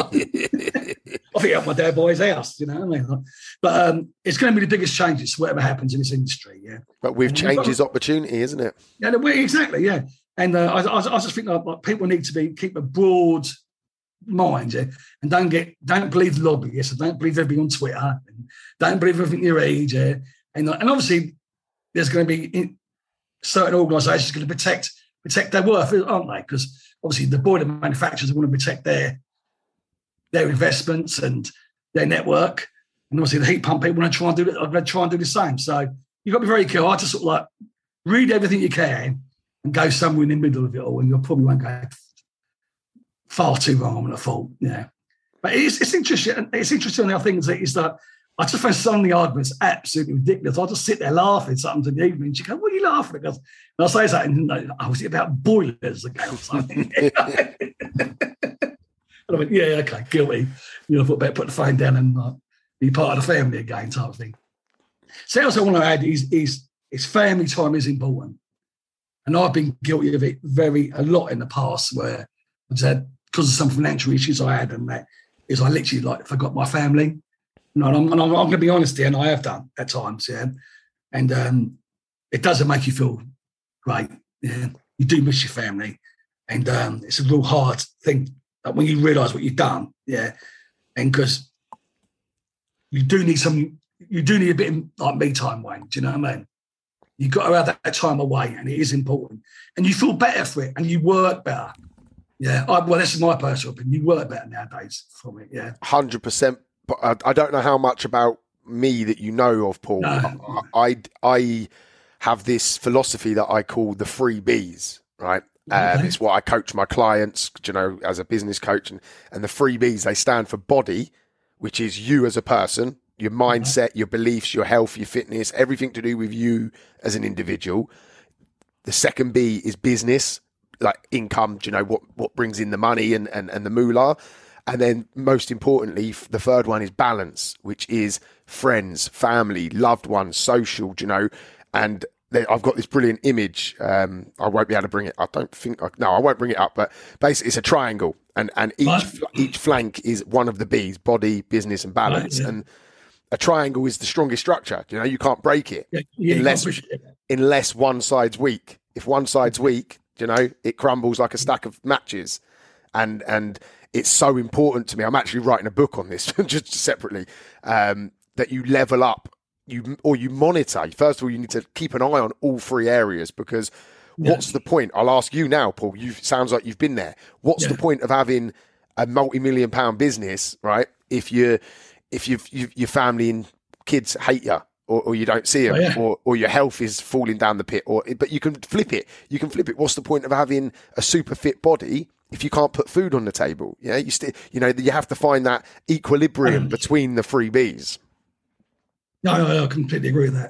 I think helped my dad buy his house. You know what I mean? But um, it's going to be the biggest changes, whatever happens in this industry. Yeah, but with change is opportunity, isn't it? Yeah, exactly. Yeah, and uh, I, I, I just think like, like people need to be keep a broad mind, yeah, and don't get don't believe the lobbyists, and don't believe everything on Twitter, and don't believe everything you read, yeah, and and obviously there's going to be in, certain organisations going to protect protect their worth, aren't they? Because obviously the boiler manufacturers want to protect their their investments and their network, and obviously the heat pump people want to try and do it. I'm going to try and do the same. So you've got to be very careful. I just sort of like read everything you can and go somewhere in the middle of it all, and you'll probably won't go far too wrong. I'm at fault. Yeah, but it's it's interesting. It's interesting how things is that. I just find some of the arguments absolutely ridiculous. I just sit there laughing sometimes in the evening. She goes, "What are you laughing at?" And I say something, and I was it about boilers again or something. And I went, "Yeah, okay, guilty." You know, I thought better put the phone down and uh, be part of the family again, type of thing. So else I want to add is, is, is family time is important, and I've been guilty of it very a lot in the past, where I've said because of some financial issues I had, and that is I literally like forgot my family. No, and I'm, and I'm, I'm going to be honest here, and I have done at times, yeah. And um, it doesn't make you feel great, yeah. You do miss your family, and um, it's a real hard thing like when you realise what you've done, yeah. And because you do need some, you do need a bit of like me time, Wayne. Do you know what I mean? You've got to have that, that time away, and it is important. And you feel better for it, and you work better. Yeah, I, well, this is my personal opinion. You work better nowadays from it, yeah. one hundred percent. But I don't know how much about me that you know of, Paul. No. I, I have this philosophy that I call the three Bs, right? Okay. Um, it's what I coach my clients, you know, as a business coach. And, and the three Bs, they stand for body, which is you as a person, your mindset, your beliefs, your health, your fitness, everything to do with you as an individual. The second B is business, like income, you know, what, what brings in the money and, and, and the moolah. And then most importantly, the third one is balance, which is friends, family, loved ones, social, you know. And they, I've got this brilliant image. Um, I won't be able to bring it. I don't think, I, no, I won't bring it up. But basically it's a triangle. And, and each right. each flank is one of the B's, body, business and balance. Right, yeah. And a triangle is the strongest structure. You know, you can't break it yeah, yeah, unless, it. unless one side's weak. If one side's weak, you know, it crumbles like a stack of matches. And, and, it's so important to me. I'm actually writing a book on this just separately, um, that you level up you or you monitor. First of all, you need to keep an eye on all three areas because yeah. what's the point? I'll ask you now, Paul. You sounds like you've been there. What's yeah. the point of having a multi-million pound business, right? If you if you've, you've, your family and kids hate you or, or you don't see them oh, yeah. or, or your health is falling down the pit or, but you can flip it. You can flip it. What's the point of having a super fit body if you can't put food on the table? Yeah, you still, you know, you have to find that equilibrium um, between the three Bs. No, no, I completely agree with that.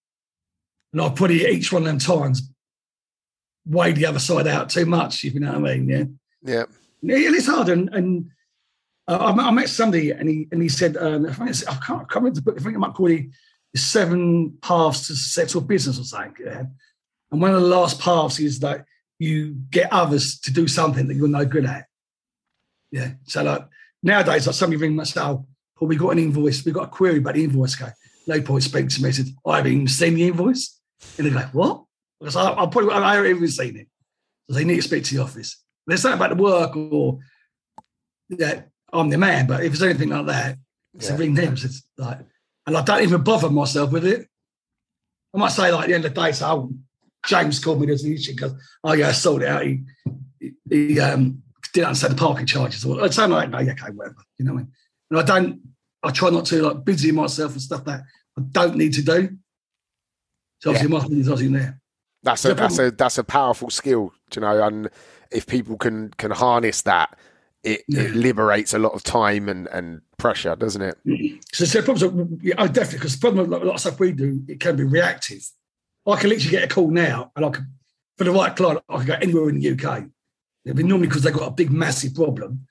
And I've put it each one of them times weighed the other side out too much, if you know what I mean. Yeah. Yeah. Yeah, it's hard. And, and uh, I met somebody and he and he said, um, I, can't, I can't remember the book, I think it might call it Seven Paths to Successful Business or something. Yeah. And one of the last paths is that you get others to do something that you're no good at. Yeah. So like nowadays, like somebody ring myself, oh, we got an invoice, we got a query about the invoice. Go, no point speaking to me. I said, I haven't even seen the invoice. And they go, what? Because I, I'll probably, I haven't even seen it. So they need to speak to the office. There's something about the work or yeah, I'm the man. But if it's anything like that, it's Yeah. a ring them. It's like, and I don't even bother myself with it. I might say, like, at the end of the day, so oh, James called me, there's an issue, because, oh, yeah, I sold it out. He, he, he um, didn't understand the parking charges. Or I'd say, like, no, okay, whatever. You know what I mean? And I don't, I try not to, like, busy myself and stuff that I don't need to do. So obviously, Yeah. my thing is obviously in there. That's a that's a that's a powerful skill, you know. And if people can can harness that, it, Yeah. it liberates a lot of time and, and pressure, doesn't it? So, so problems, yeah, oh, definitely, because the problem with a lot of stuff we do, it can be reactive. I can literally get a call now, and I can, for the right client, I can go anywhere in the U K. It'd be normally because they've got a big, massive problem.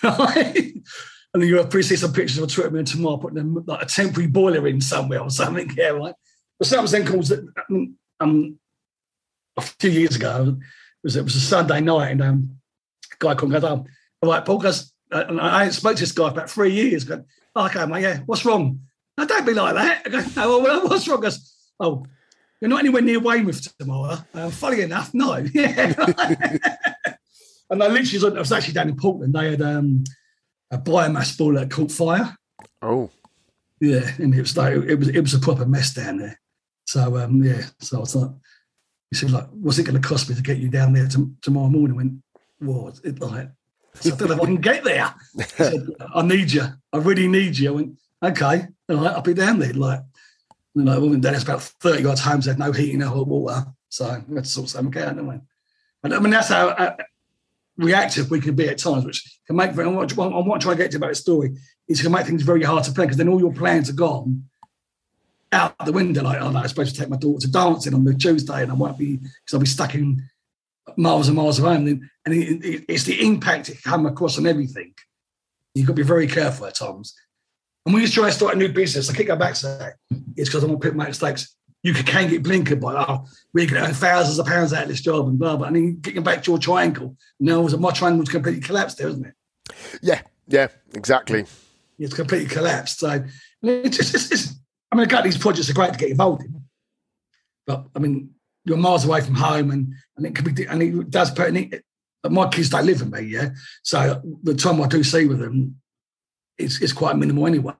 And then you'll probably see some pictures of Twitter and tomorrow putting them, like a temporary boiler in somewhere or something. Yeah, right. But some then calls that um, a few years ago, it was, it was a Sunday night, and um, a guy called me, goes, oh, all right, Paul, goes, uh, and I ain't spoke to this guy for about three years. Going, oh, okay, mate, yeah, what's wrong? No, don't be like that. I go, no, well, what's wrong? He goes, oh, you're not anywhere near Weymouth tomorrow. Uh, funny enough, no. Yeah. And I literally, I was actually down in Portland. They had um, a biomass boiler that caught fire. Oh, Yeah, and it was like it was it was a proper mess down there. So um, yeah, so I was like, he said, like, what's it going to cost me to get you down there to, tomorrow morning? I went, what? It like, so I don't know if I can get there. I said, I need you. I really need you. I went, okay, all right, I'll be down there. Like, you know, then it's about thirty odd homes had no heating, no hot water. So we had to sort something out, didn't we? And I mean, that's how uh, reactive we can be at times, which can make, I want, I want to try to get to about the story, is can make things very hard to plan, because then all your plans are gone out the window. Like, oh, no, I'm supposed to take my daughter to dancing on the Tuesday, and I won't be, because I'll be stuck in miles and miles away. And, then, and it, it, it's the impact it can come across on everything. You've got to be very careful at times. And when you try to start a new business, I keep going back to that, it's because I want people to make mistakes. You can get blinkered by, oh, we can earn thousands of pounds out of this job and blah, blah. And then getting back to your triangle. Now, my triangle's completely collapsed there, isn't it? yeah, yeah, exactly. It's completely collapsed. So it's just, it's, it's, I mean, again, these projects are great to get involved in. But, I mean, you're miles away from home, and, and it can be, and it does put, and it, my kids don't live with me, yeah? So the time I do see with them, it's, it's quite minimal anyway.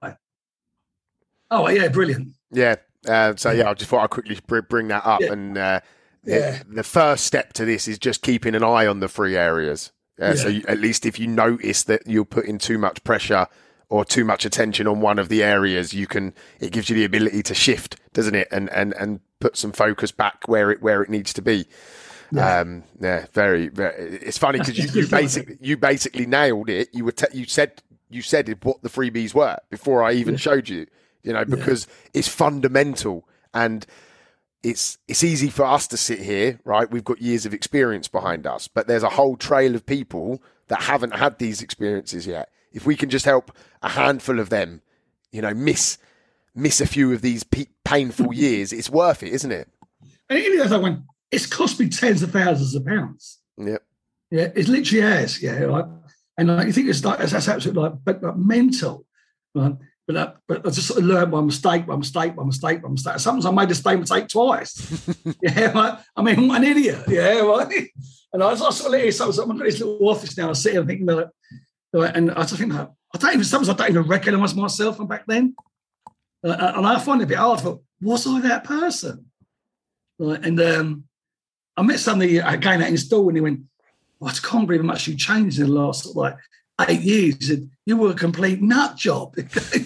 Oh, yeah, brilliant. Yeah. Uh, so yeah, I just thought I'd quickly br- bring that up. Yeah. And uh, Yeah. the, the first step to this is just keeping an eye on the three areas. Uh, Yeah. So you, at least if you notice that you're putting too much pressure or too much attention on one of the areas, you can. It gives you the ability to shift, doesn't it? And and and put some focus back where it where it needs to be. Yeah. Um, yeah, very, very. It's funny because you, That's you good, isn't it? basically you basically nailed it. You were te- you said you said what the freebies were before I even showed you. You know, because it's fundamental, and it's it's easy for us to sit here, right? We've got years of experience behind us, but there's a whole trail of people that haven't had these experiences yet. If we can just help a handful of them, you know, miss miss a few of these pe- painful years, it's worth it, isn't it? And it is like when it's cost me tens of thousands of pounds. Yep. Yeah, it literally has. Yeah, like, and like, you think it's like that's absolutely like, but, like mental. Right? But uh, but I just sort of learned by mistake, by mistake, by mistake, by mistake. Sometimes I made the same mistake twice. yeah, like, I mean, what an idiot. Yeah, right. And I was, I was sort of like, so I was, I'm in this little office now. I sit here and thinking about it, and I just think like, I don't even sometimes I don't even recognise myself from back then. Uh, and I find it a bit hard. For was I that person? Like, and um, I met somebody again at install, and he went, "Well, I can't believe how much you changed in the last sort of, like eight years." He said, "You were a complete nut job."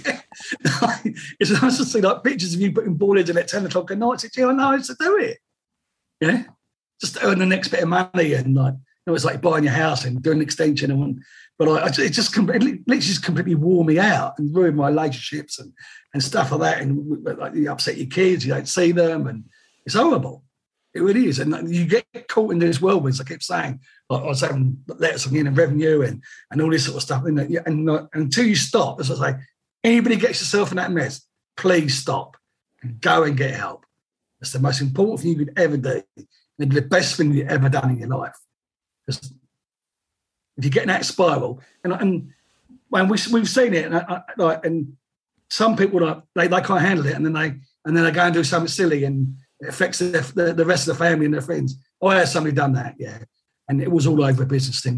It's nice to see like pictures of you putting ball in at ten o'clock at night. I said, "Yeah, I know how to do it." Yeah, just to earn the next bit of money, and like you know, it's like buying your house and doing an extension and one. But I, it just completely, it just completely wore me out and ruined my relationships and, and stuff like that. And like, you upset your kids, you don't see them, and it's horrible. It really is. And you get caught in this whirlwind, I keep saying. Like I was having letters from in revenue and, and all this sort of stuff. And, and, and, and until you stop, as I say, anybody gets yourself in that mess, please stop and go and get help. That's the most important thing you could ever do. And the best thing you've ever done in your life. Because if you get in that spiral, and and when we we've seen it, and I, I, like, and some people like they, they can't handle it, and then they and then they go and do something silly, and it affects the, the, the rest of the family and their friends. Oh, I had somebody done that, yeah, and it was all over a business thing, which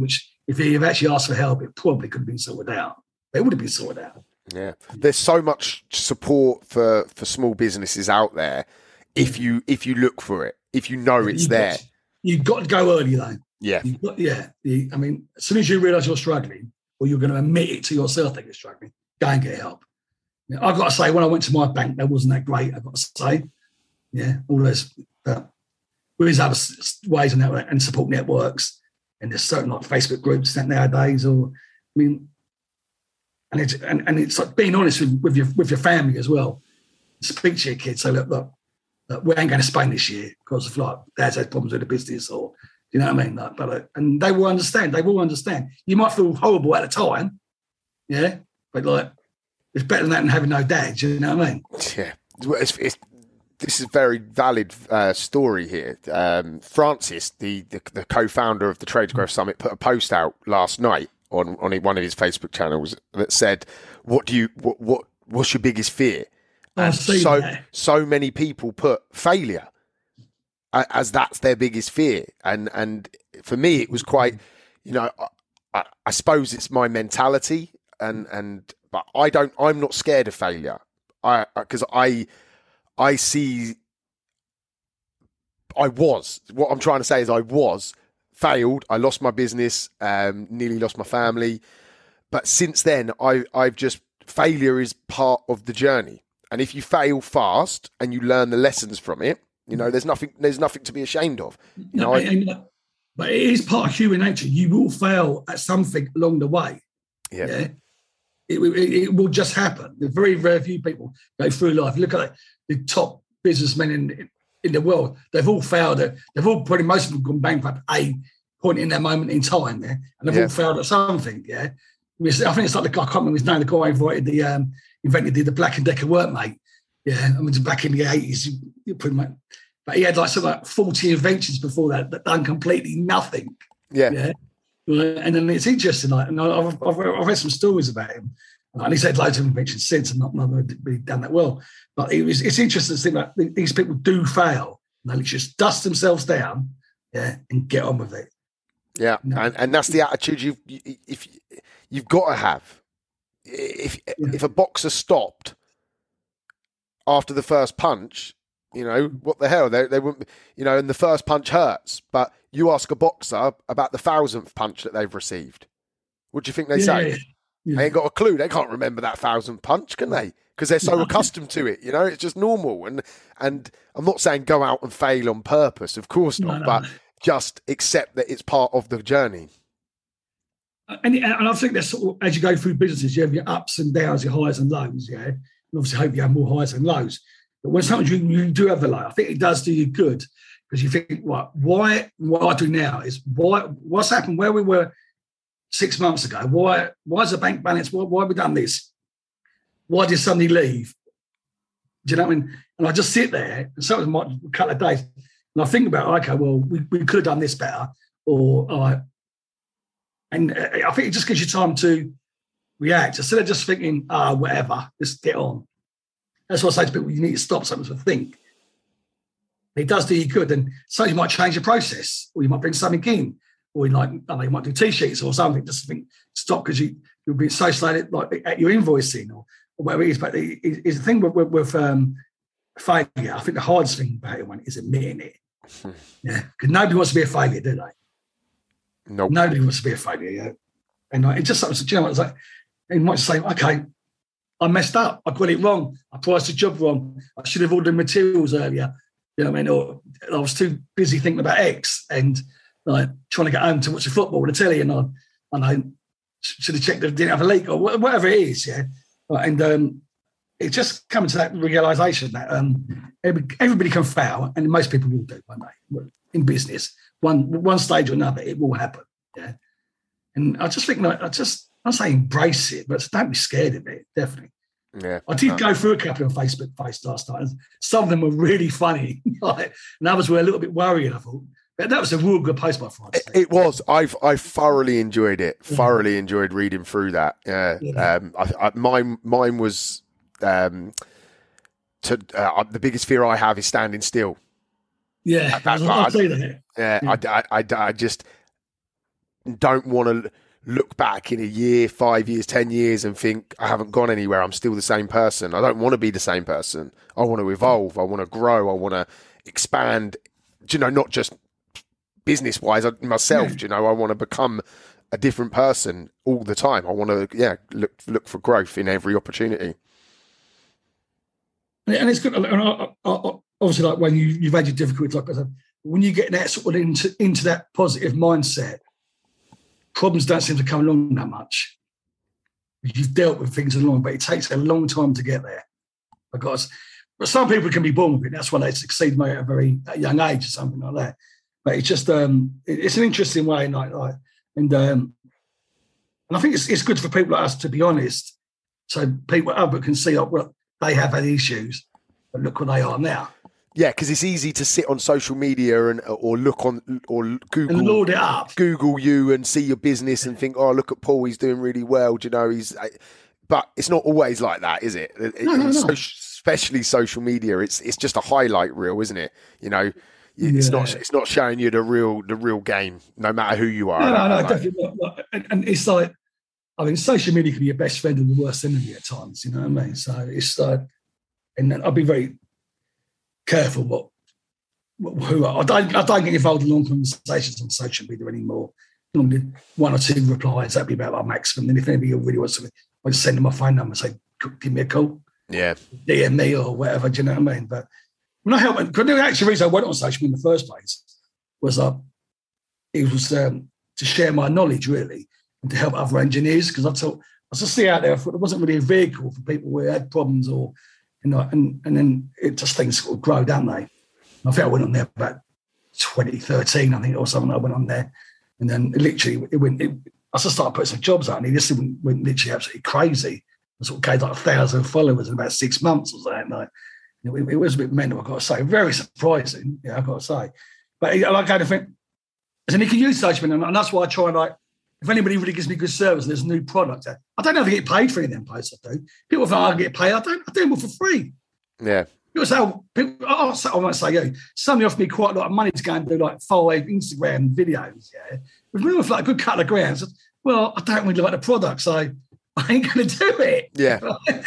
if he had actually asked for help, it probably could have been sorted out. It would have been sorted out. Yeah, there's so much support for, for small businesses out there. If you if you look for it, if you know it's you've there, got, you've got to go early though. Yeah, you've got, yeah. You, I mean, as soon as you realise you're struggling, or you're going to admit it to yourself that you're struggling, go and get help. Now, I've got to say, when I went to my bank, that wasn't that great. I've got to say, yeah, all those. But there is other ways and, and support networks, and there's certain like Facebook groups that nowadays, or I mean. And it's and, and it's like being honest with, with your with your family as well. Speak to your kids. Say, look, look, look, we ain't going to Spain this year because of like dad's had problems with the business, or you know what I mean. Like, but uh, and they will understand. They will understand. You might feel horrible at the time, yeah, but like it's better than that than having no dad. You know what I mean? Yeah, it's, it's, this is a very valid uh, story here. Um, Francis, the, the the co-founder of the Trades Growth Summit, put a post out last night on, on one of his Facebook channels that said, "What do you what what what's your biggest fear?" And so that. so many people put failure as that's their biggest fear, and and for me it was quite, you know, I, I suppose it's my mentality, and and but I don't I'm not scared of failure, I because I I see I was what I'm trying to say is I was. Failed. I lost my business, um, nearly lost my family. But since then, I, I've just, failure is part of the journey. And if you fail fast and you learn the lessons from it, you know, there's nothing, there's nothing to be ashamed of. You no, know, I, and, but it is part of human nature. You will fail at something along the way. Yeah. yeah? It, it, it will just happen. There's very, very few people go through life. Look at the top businessmen in in the world. They've all failed. At, they've all probably most of them gone bankrupt at a point in their moment in time, yeah, and they've yeah. all failed at something, yeah. I think it's like the guy, I can't remember his name. The guy invited the um, invented the, the Black and Decker workmate, yeah. I mean, back in the eighties, pretty much. But he had like something like forty inventions before that that done completely nothing, yeah. yeah. And then it's interesting, like, and I've, I've, I've read some stories about him. And he's had loads of inventions since and not, not really done that well. But it was, it's interesting to think that these people do fail. And they just dust themselves down, yeah, and get on with it. Yeah, no. and, and that's the attitude you've you, if you've got to have. If yeah. if a boxer stopped after the first punch, you know what the hell they they wouldn't, you know, and the first punch hurts. But you ask a boxer about the thousandth punch that they've received, what do you think they yeah, say? Yeah. Yeah. They ain't got a clue. They can't remember that thousand punch, can they? Because they're so no. accustomed to it. You know, it's just normal. And and I'm not saying go out and fail on purpose. Of course not. No, no, but no. just accept that it's part of the journey. And, and I think that's sort of, as you go through businesses, you have your ups and downs, your highs and lows. Yeah, and obviously, hope you have more highs and lows. But when sometimes you, you do have the low, I think it does do you good because you think, what, why? What I do now is why? What's happened where we were six months ago? Why? Why is the bank balance? Why, why have we done this? Why did somebody leave? Do you know what I mean? And I just sit there, and so it was a couple of days, and I think about, okay, well, we, we could have done this better, or uh, and I think it just gives you time to react instead of just thinking, ah, oh, whatever, just get on. That's what I say to people: you need to stop something to think. It does do you good, and so you might change the process, or you might bring something in. Or you like, I don't know, you might do T-sheets or something. Just think, stop because you you'll be so slow like at your invoicing or, or whatever it is. But it, it, it's the thing with, with, with um, failure. I think the hardest thing about it one is admitting it. Yeah, because nobody wants to be a failure, do they? Nope. Nobody wants to be a failure. Yeah, and like, it just something. You know, it's like you might say, okay, I messed up. I got it wrong. I priced the job wrong. I should have ordered materials earlier. You know what I mean? Or I was too busy thinking about X and. Like trying to get home to watch the football and the telly, and I, I know should have checked if it didn't have a leak or whatever it is, yeah. And um, it just comes to that realization that um, everybody can fail, and most people will do one day in business. One one stage or another, it will happen, yeah. And I just think, like, I just I say embrace it, but don't be scared of it. Definitely. Yeah, I did go through a couple of Facebook posts last night. Some of them were really funny, like, and others were a little bit worrying. I thought. That was a real good post by France. It, it was. I've I thoroughly enjoyed it. Yeah. Thoroughly enjoyed reading through that. Yeah. yeah. Um. I, I, mine. Mine was. Um. To uh, the biggest fear I have is standing still. Yeah. That, I, I, that. Yeah. yeah. I, I. I. I just. don't want to look back in a year, five years, ten years and think I haven't gone anywhere. I'm still the same person. I don't want to be the same person. I want to evolve. I want to grow. I want to expand, you know, not just business wise myself, yeah. you know, I want to become a different person all the time. I want to, yeah, look, look for growth in every opportunity. And it's good. And I, I, I, obviously, like when you, you've had your difficulties, like I said, when you get that sort of into, into that positive mindset, problems don't seem to come along that much. You've dealt with things along, but it takes a long time to get there. Because but some people can be born with it. That's why they succeed maybe at a very at a young age or something like that. But it's just um, it, it's an interesting way, like, like and um, and I think it's it's good for people like us to be honest, so people other can see like, well, they have had issues, but look where they are now. Yeah, because it's easy to sit on social media and or look on or Google and load it up, Google you and see your business and think, oh, look at Paul, he's doing really well. Do you know he's? But it's not always like that, is it? No, no, no. So, especially social media, it's it's just a highlight reel, isn't it? You know, it's yeah. not it's not showing you the real the real game, no matter who you are. No, no, no, like. definitely not. And, and it's like, I mean, social media can be your best friend and the worst enemy at times. You know what I mean? So it's like, and I'll be very careful what, what who I don't I don't get involved in long conversations on social media anymore. Normally one or two replies, that'd be about our maximum. Then if anybody really wants to, I just send them my phone number and say, give me a call. Yeah. D M me or whatever, do you know what I mean? But when I help, because the actual reason I went on social media in the first place was uh, it was um, to share my knowledge really and to help other engineers, because I thought I was just see out there, I thought there wasn't really a vehicle for people who had problems or you know, and and then it just things sort of grow, don't they? And I think I went on there about twenty thirteen, I think, or something. I went on there, and then it literally it went. It, I just started putting some jobs out, and it just went, went literally absolutely crazy. I sort of gained like a thousand followers in about six months or something. Like, it, it was a bit mental, I've got to say. Very surprising, yeah, I've got to say. But I like kind of think, and you can use social media, and that's why I try and like. If anybody really gives me good service and there's a new product, I don't know if I get paid for any of them posts I do. People think I get paid. I don't. I do them all for free. Yeah. People say, oh, people, I'll say, I might say, yeah, somebody offered me quite a lot of money to go and do like five Instagram videos. Yeah. With me with like a good couple of grand. So, well, I don't really like the product, so I ain't going to do it. Yeah.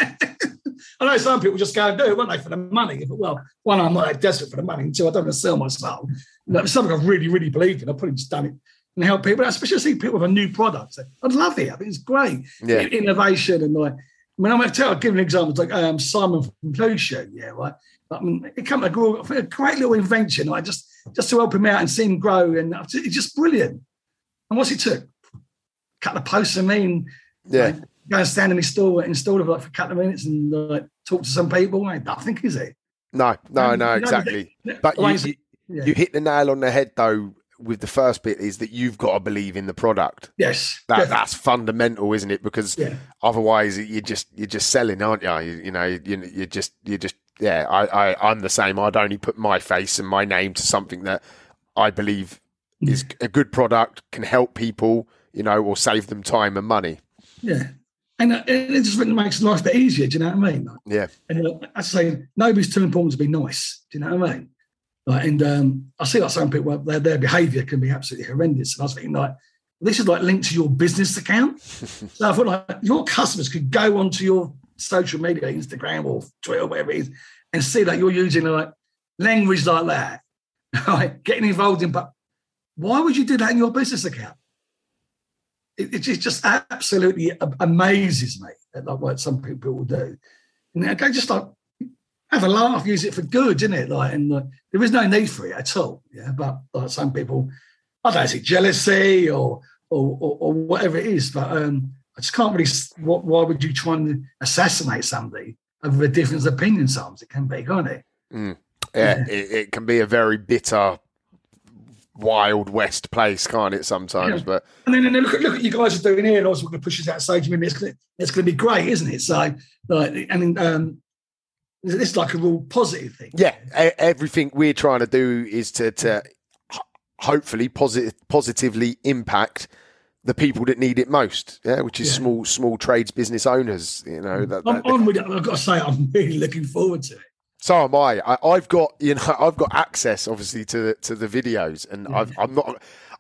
I know some people just go and do it, won't they, for the money? But, well, one, I'm not that desperate for the money, and two, I don't want to sell my soul. You know, it's something I've really, really believed in. I've probably just done it and help people, especially see people with a new product. I'd love it. I think it's great. Yeah. Innovation and like, I mean, I'm going to tell, I'll give an example, like um, Simon from Blue Shoe, yeah, right? I mean, it came a, a great little invention, like just, just to help him out and see him grow. And it's just brilliant. And what's it took? A couple of posts of me and yeah. like, go and stand in my store, install it like for a couple of minutes and like, talk to some people. Ain't nothing, is it? No, no, um, no, exactly. You know, but you, you, yeah. you hit the nail on the head, though, with the first bit is that you've got to believe in the product. Yes. That, that's fundamental, isn't it? Because yeah. otherwise you're just, you're just selling, aren't you? You, you know, you, you just, you just, yeah, I, I, I'm the same. I'd only put my face and my name to something that I believe yeah. is a good product, can help people, you know, or save them time and money. Yeah. And it just makes life a bit easier. Do you know what I mean? Yeah. And like, I say, nobody's too important to be nice. Do you know what I mean? Like, and um, I see like some people, their, their behaviour can be absolutely horrendous. And I was thinking, like, this is like linked to your business account. So I thought, like, your customers could go onto your social media, Instagram or Twitter, or whatever it is, and see that you're using like language like that, like getting involved in. But why would you do that in your business account? It, it just, just absolutely amazes me at like what some people will do. And they just like, have a laugh, use it for good, isn't it? Like, and like, there is no need for it at all. Yeah, but like some people, I don't know, is it jealousy or or, or, or whatever it is? But um, I just can't really. What, why would you try and assassinate somebody over a difference of opinion? Sometimes it can be, can't it? Mm. Yeah, yeah. It, it can be a very bitter, wild west place, can't it? Sometimes, yeah. But and then, and then look at look at you guys are doing here, and also we're going to push this out stage. I mean, it's gonna, it's going to be great, isn't it? So, like, and um. It's like a real positive thing. Yeah, everything we're trying to do is to, to hopefully posit- positively impact the people that need it most. Yeah, which is yeah. small small trades business owners. You know, that, I'm, that, I'm really, I've got to say, I'm really looking forward to it. So am I. I I've got you know I've got access obviously to the, to the videos, and yeah. I've, I'm not.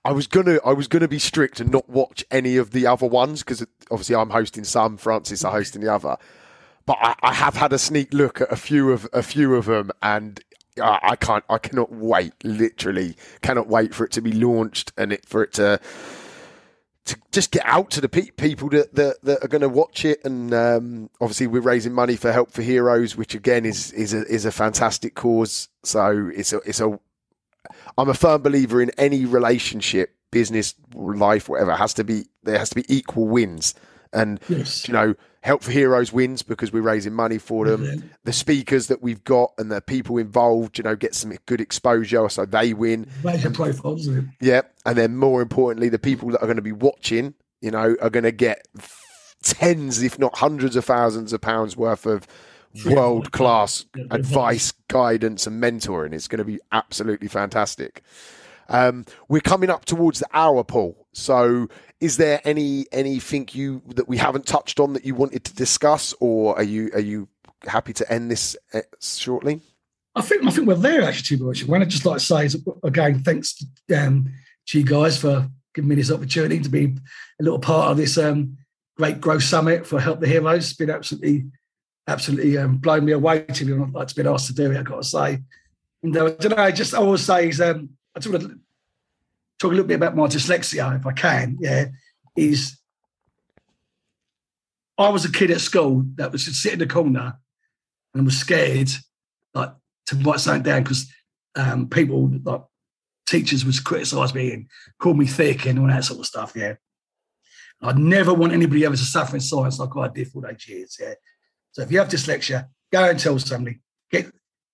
I was gonna, I was gonna be strict and not watch any of the other ones because obviously I'm hosting some, Francis are hosting the other. But I, I have had a sneak look at a few of a few of them, and I, I can't, I cannot wait. Literally, cannot wait for it to be launched and it for it to to just get out to the pe- people that, that that are going to watch it. And um, obviously, we're raising money for Help for Heroes, which again is is a, is a fantastic cause. So it's a it's a I'm a firm believer in any relationship, business, life, whatever. Has to be there has to be equal wins, and Yes. you know, Help for Heroes wins because we're raising money for them. Yeah. The speakers that we've got and the people involved, you know, get some good exposure, so they win. Raise your profile, isn't it? Yeah, and then more importantly, the people that are going to be watching, you know, are going to get tens, if not hundreds of thousands of pounds worth of world class Yeah, advice, guidance, and mentoring. It's going to be absolutely fantastic. Um, we're coming up towards the hour, Paul. So, is there any anything you that we haven't touched on that you wanted to discuss, or are you are you happy to end this uh, shortly? I think I think we're there actually, too much. When I just like to say is, again, thanks to, um, to you guys for giving me this opportunity to be a little part of this um, great growth summit for Help the Heroes. It's been absolutely, absolutely um, blown me away to be honest. Like to be asked to do it, I've got to say. And uh, I don't know. Just I always say is um, I just want to talk a little bit about my dyslexia, if I can. Yeah, is I was a kid at school that was just sit in the corner and was scared, like, to write something down because um, people, like teachers, would criticise me and call me thick and all that sort of stuff. Yeah, I'd never want anybody ever to suffer in science like I did for those years. Yeah, so if you have dyslexia, go and tell somebody. Get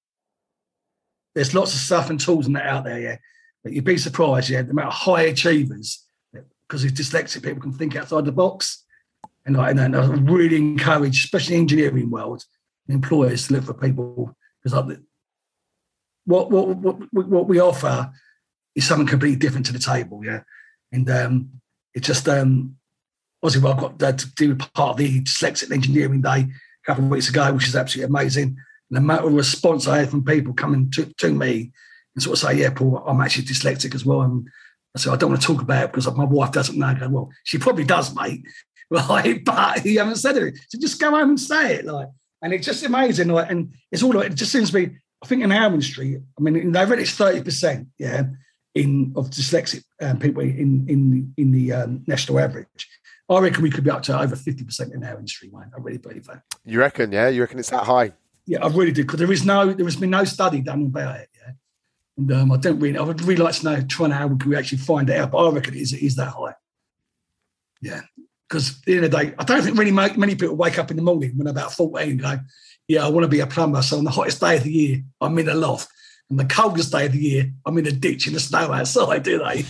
there's lots of stuff and tools and that out there. Yeah, but you'd be surprised. Yeah, the amount of high achievers because of dyslexic people can think outside the box, and I, and I really encourage, especially in the engineering world, employers to look for people because like. What, what what what we offer is something completely different to the table, yeah. And um, it just um, obviously well, I've got uh, to do part of the Dyslexic Engineering Day a couple of weeks ago, which is absolutely amazing. And the amount of response I had from people coming to, to me and sort of say, "Yeah, Paul, I'm actually dyslexic as well." And I said, "I don't want to talk about it because my wife doesn't know." I go, "Well, she probably does, mate, right? But you haven't said it, so just go home and say it." Like, and it's just amazing. Like, and it's all it just seems to be. I think in our industry, I mean, they read it's thirty percent, yeah, in of dyslexic um, people in in in the um, national average. I reckon we could be up to over fifty percent in our industry, mate. I really believe that. You reckon? Yeah, you reckon it's that high? Yeah, I really do because there is no, there has been no study done about it. Yeah, and um, I don't really, I would really like to know, try and how we can actually find it out. But I reckon it is, it is that high. Yeah, because at the end of the day, I don't think really many people wake up in the morning when they're about fourteen and go, yeah, I want to be a plumber. So on the hottest day of the year, I'm in a loft. And the coldest day of the year, I'm in a ditch in the snow outside, do they?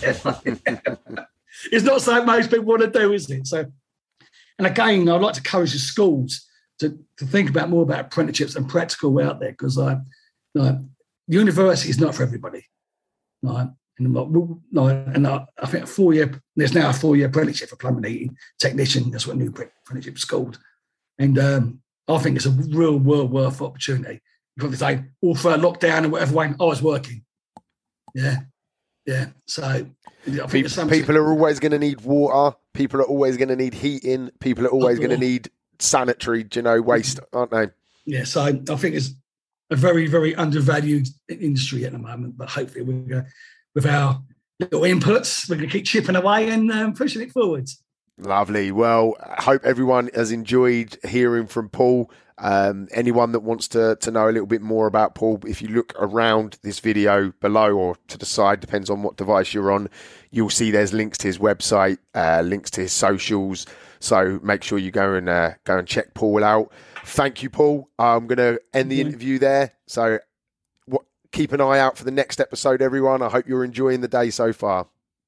It's not something most people want to do, is it? So, and again, I'd like to encourage the schools to, to think about more about apprenticeships and practical out there because uh, like, university is not for everybody. Like, and, like, and I, I think a four-year, there's now a four-year apprenticeship for plumbing and heating technician. That's what a new apprenticeship is called. And um, I think it's a real world worth opportunity. You've got to say, all for lockdown and whatever way, I was working. Yeah. Yeah. So I think people, people are always going to need water. People are always going to need heating. People are always going to need sanitary, you know, waste, aren't they? Yeah. So I think it's a very, very undervalued industry at the moment, but hopefully we're going to, with our little inputs, we're going to keep chipping away and um, pushing it forwards. Lovely. Well, I hope everyone has enjoyed hearing from Paul. Um, anyone that wants to, to know a little bit more about Paul, if you look around this video below or to the side, depends on what device you're on, you'll see there's links to his website, uh, links to his socials. So make sure you go and uh, go and check Paul out. Thank you, Paul. I'm going to end the interview there. So what, keep an eye out for the next episode, everyone. I hope you're enjoying the day so far.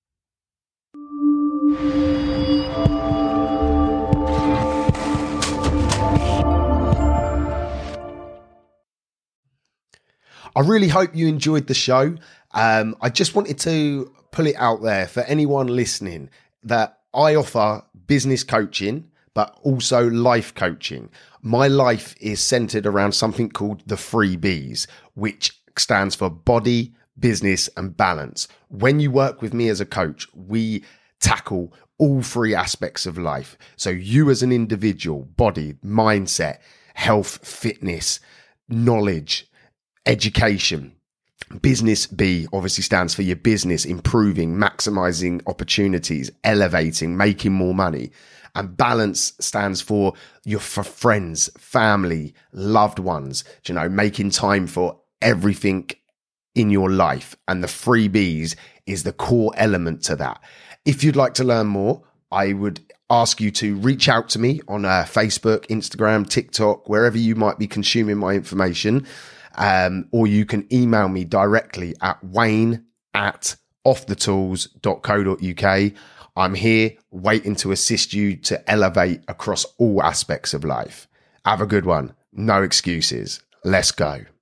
I really hope you enjoyed the show. Um, I just wanted to pull it out there for anyone listening that I offer business coaching, but also life coaching. My life is centered around something called the three B's, which stands for body, business, and balance. When you work with me as a coach, we tackle all three aspects of life. So you as an individual, body, mindset, health, fitness, knowledge, education. Business B obviously stands for your business, improving, maximizing opportunities, elevating, making more money. And balance stands for your for friends, family, loved ones, you know, making time for everything in your life. And the three B's is the core element to that. If you'd like to learn more, I would ask you to reach out to me on uh, Facebook, Instagram, TikTok, wherever you might be consuming my information. Um, or you can email me directly at wayne at off the tools dot co dot uk. I'm here waiting to assist you to elevate across all aspects of life. Have a good one. No excuses. Let's go.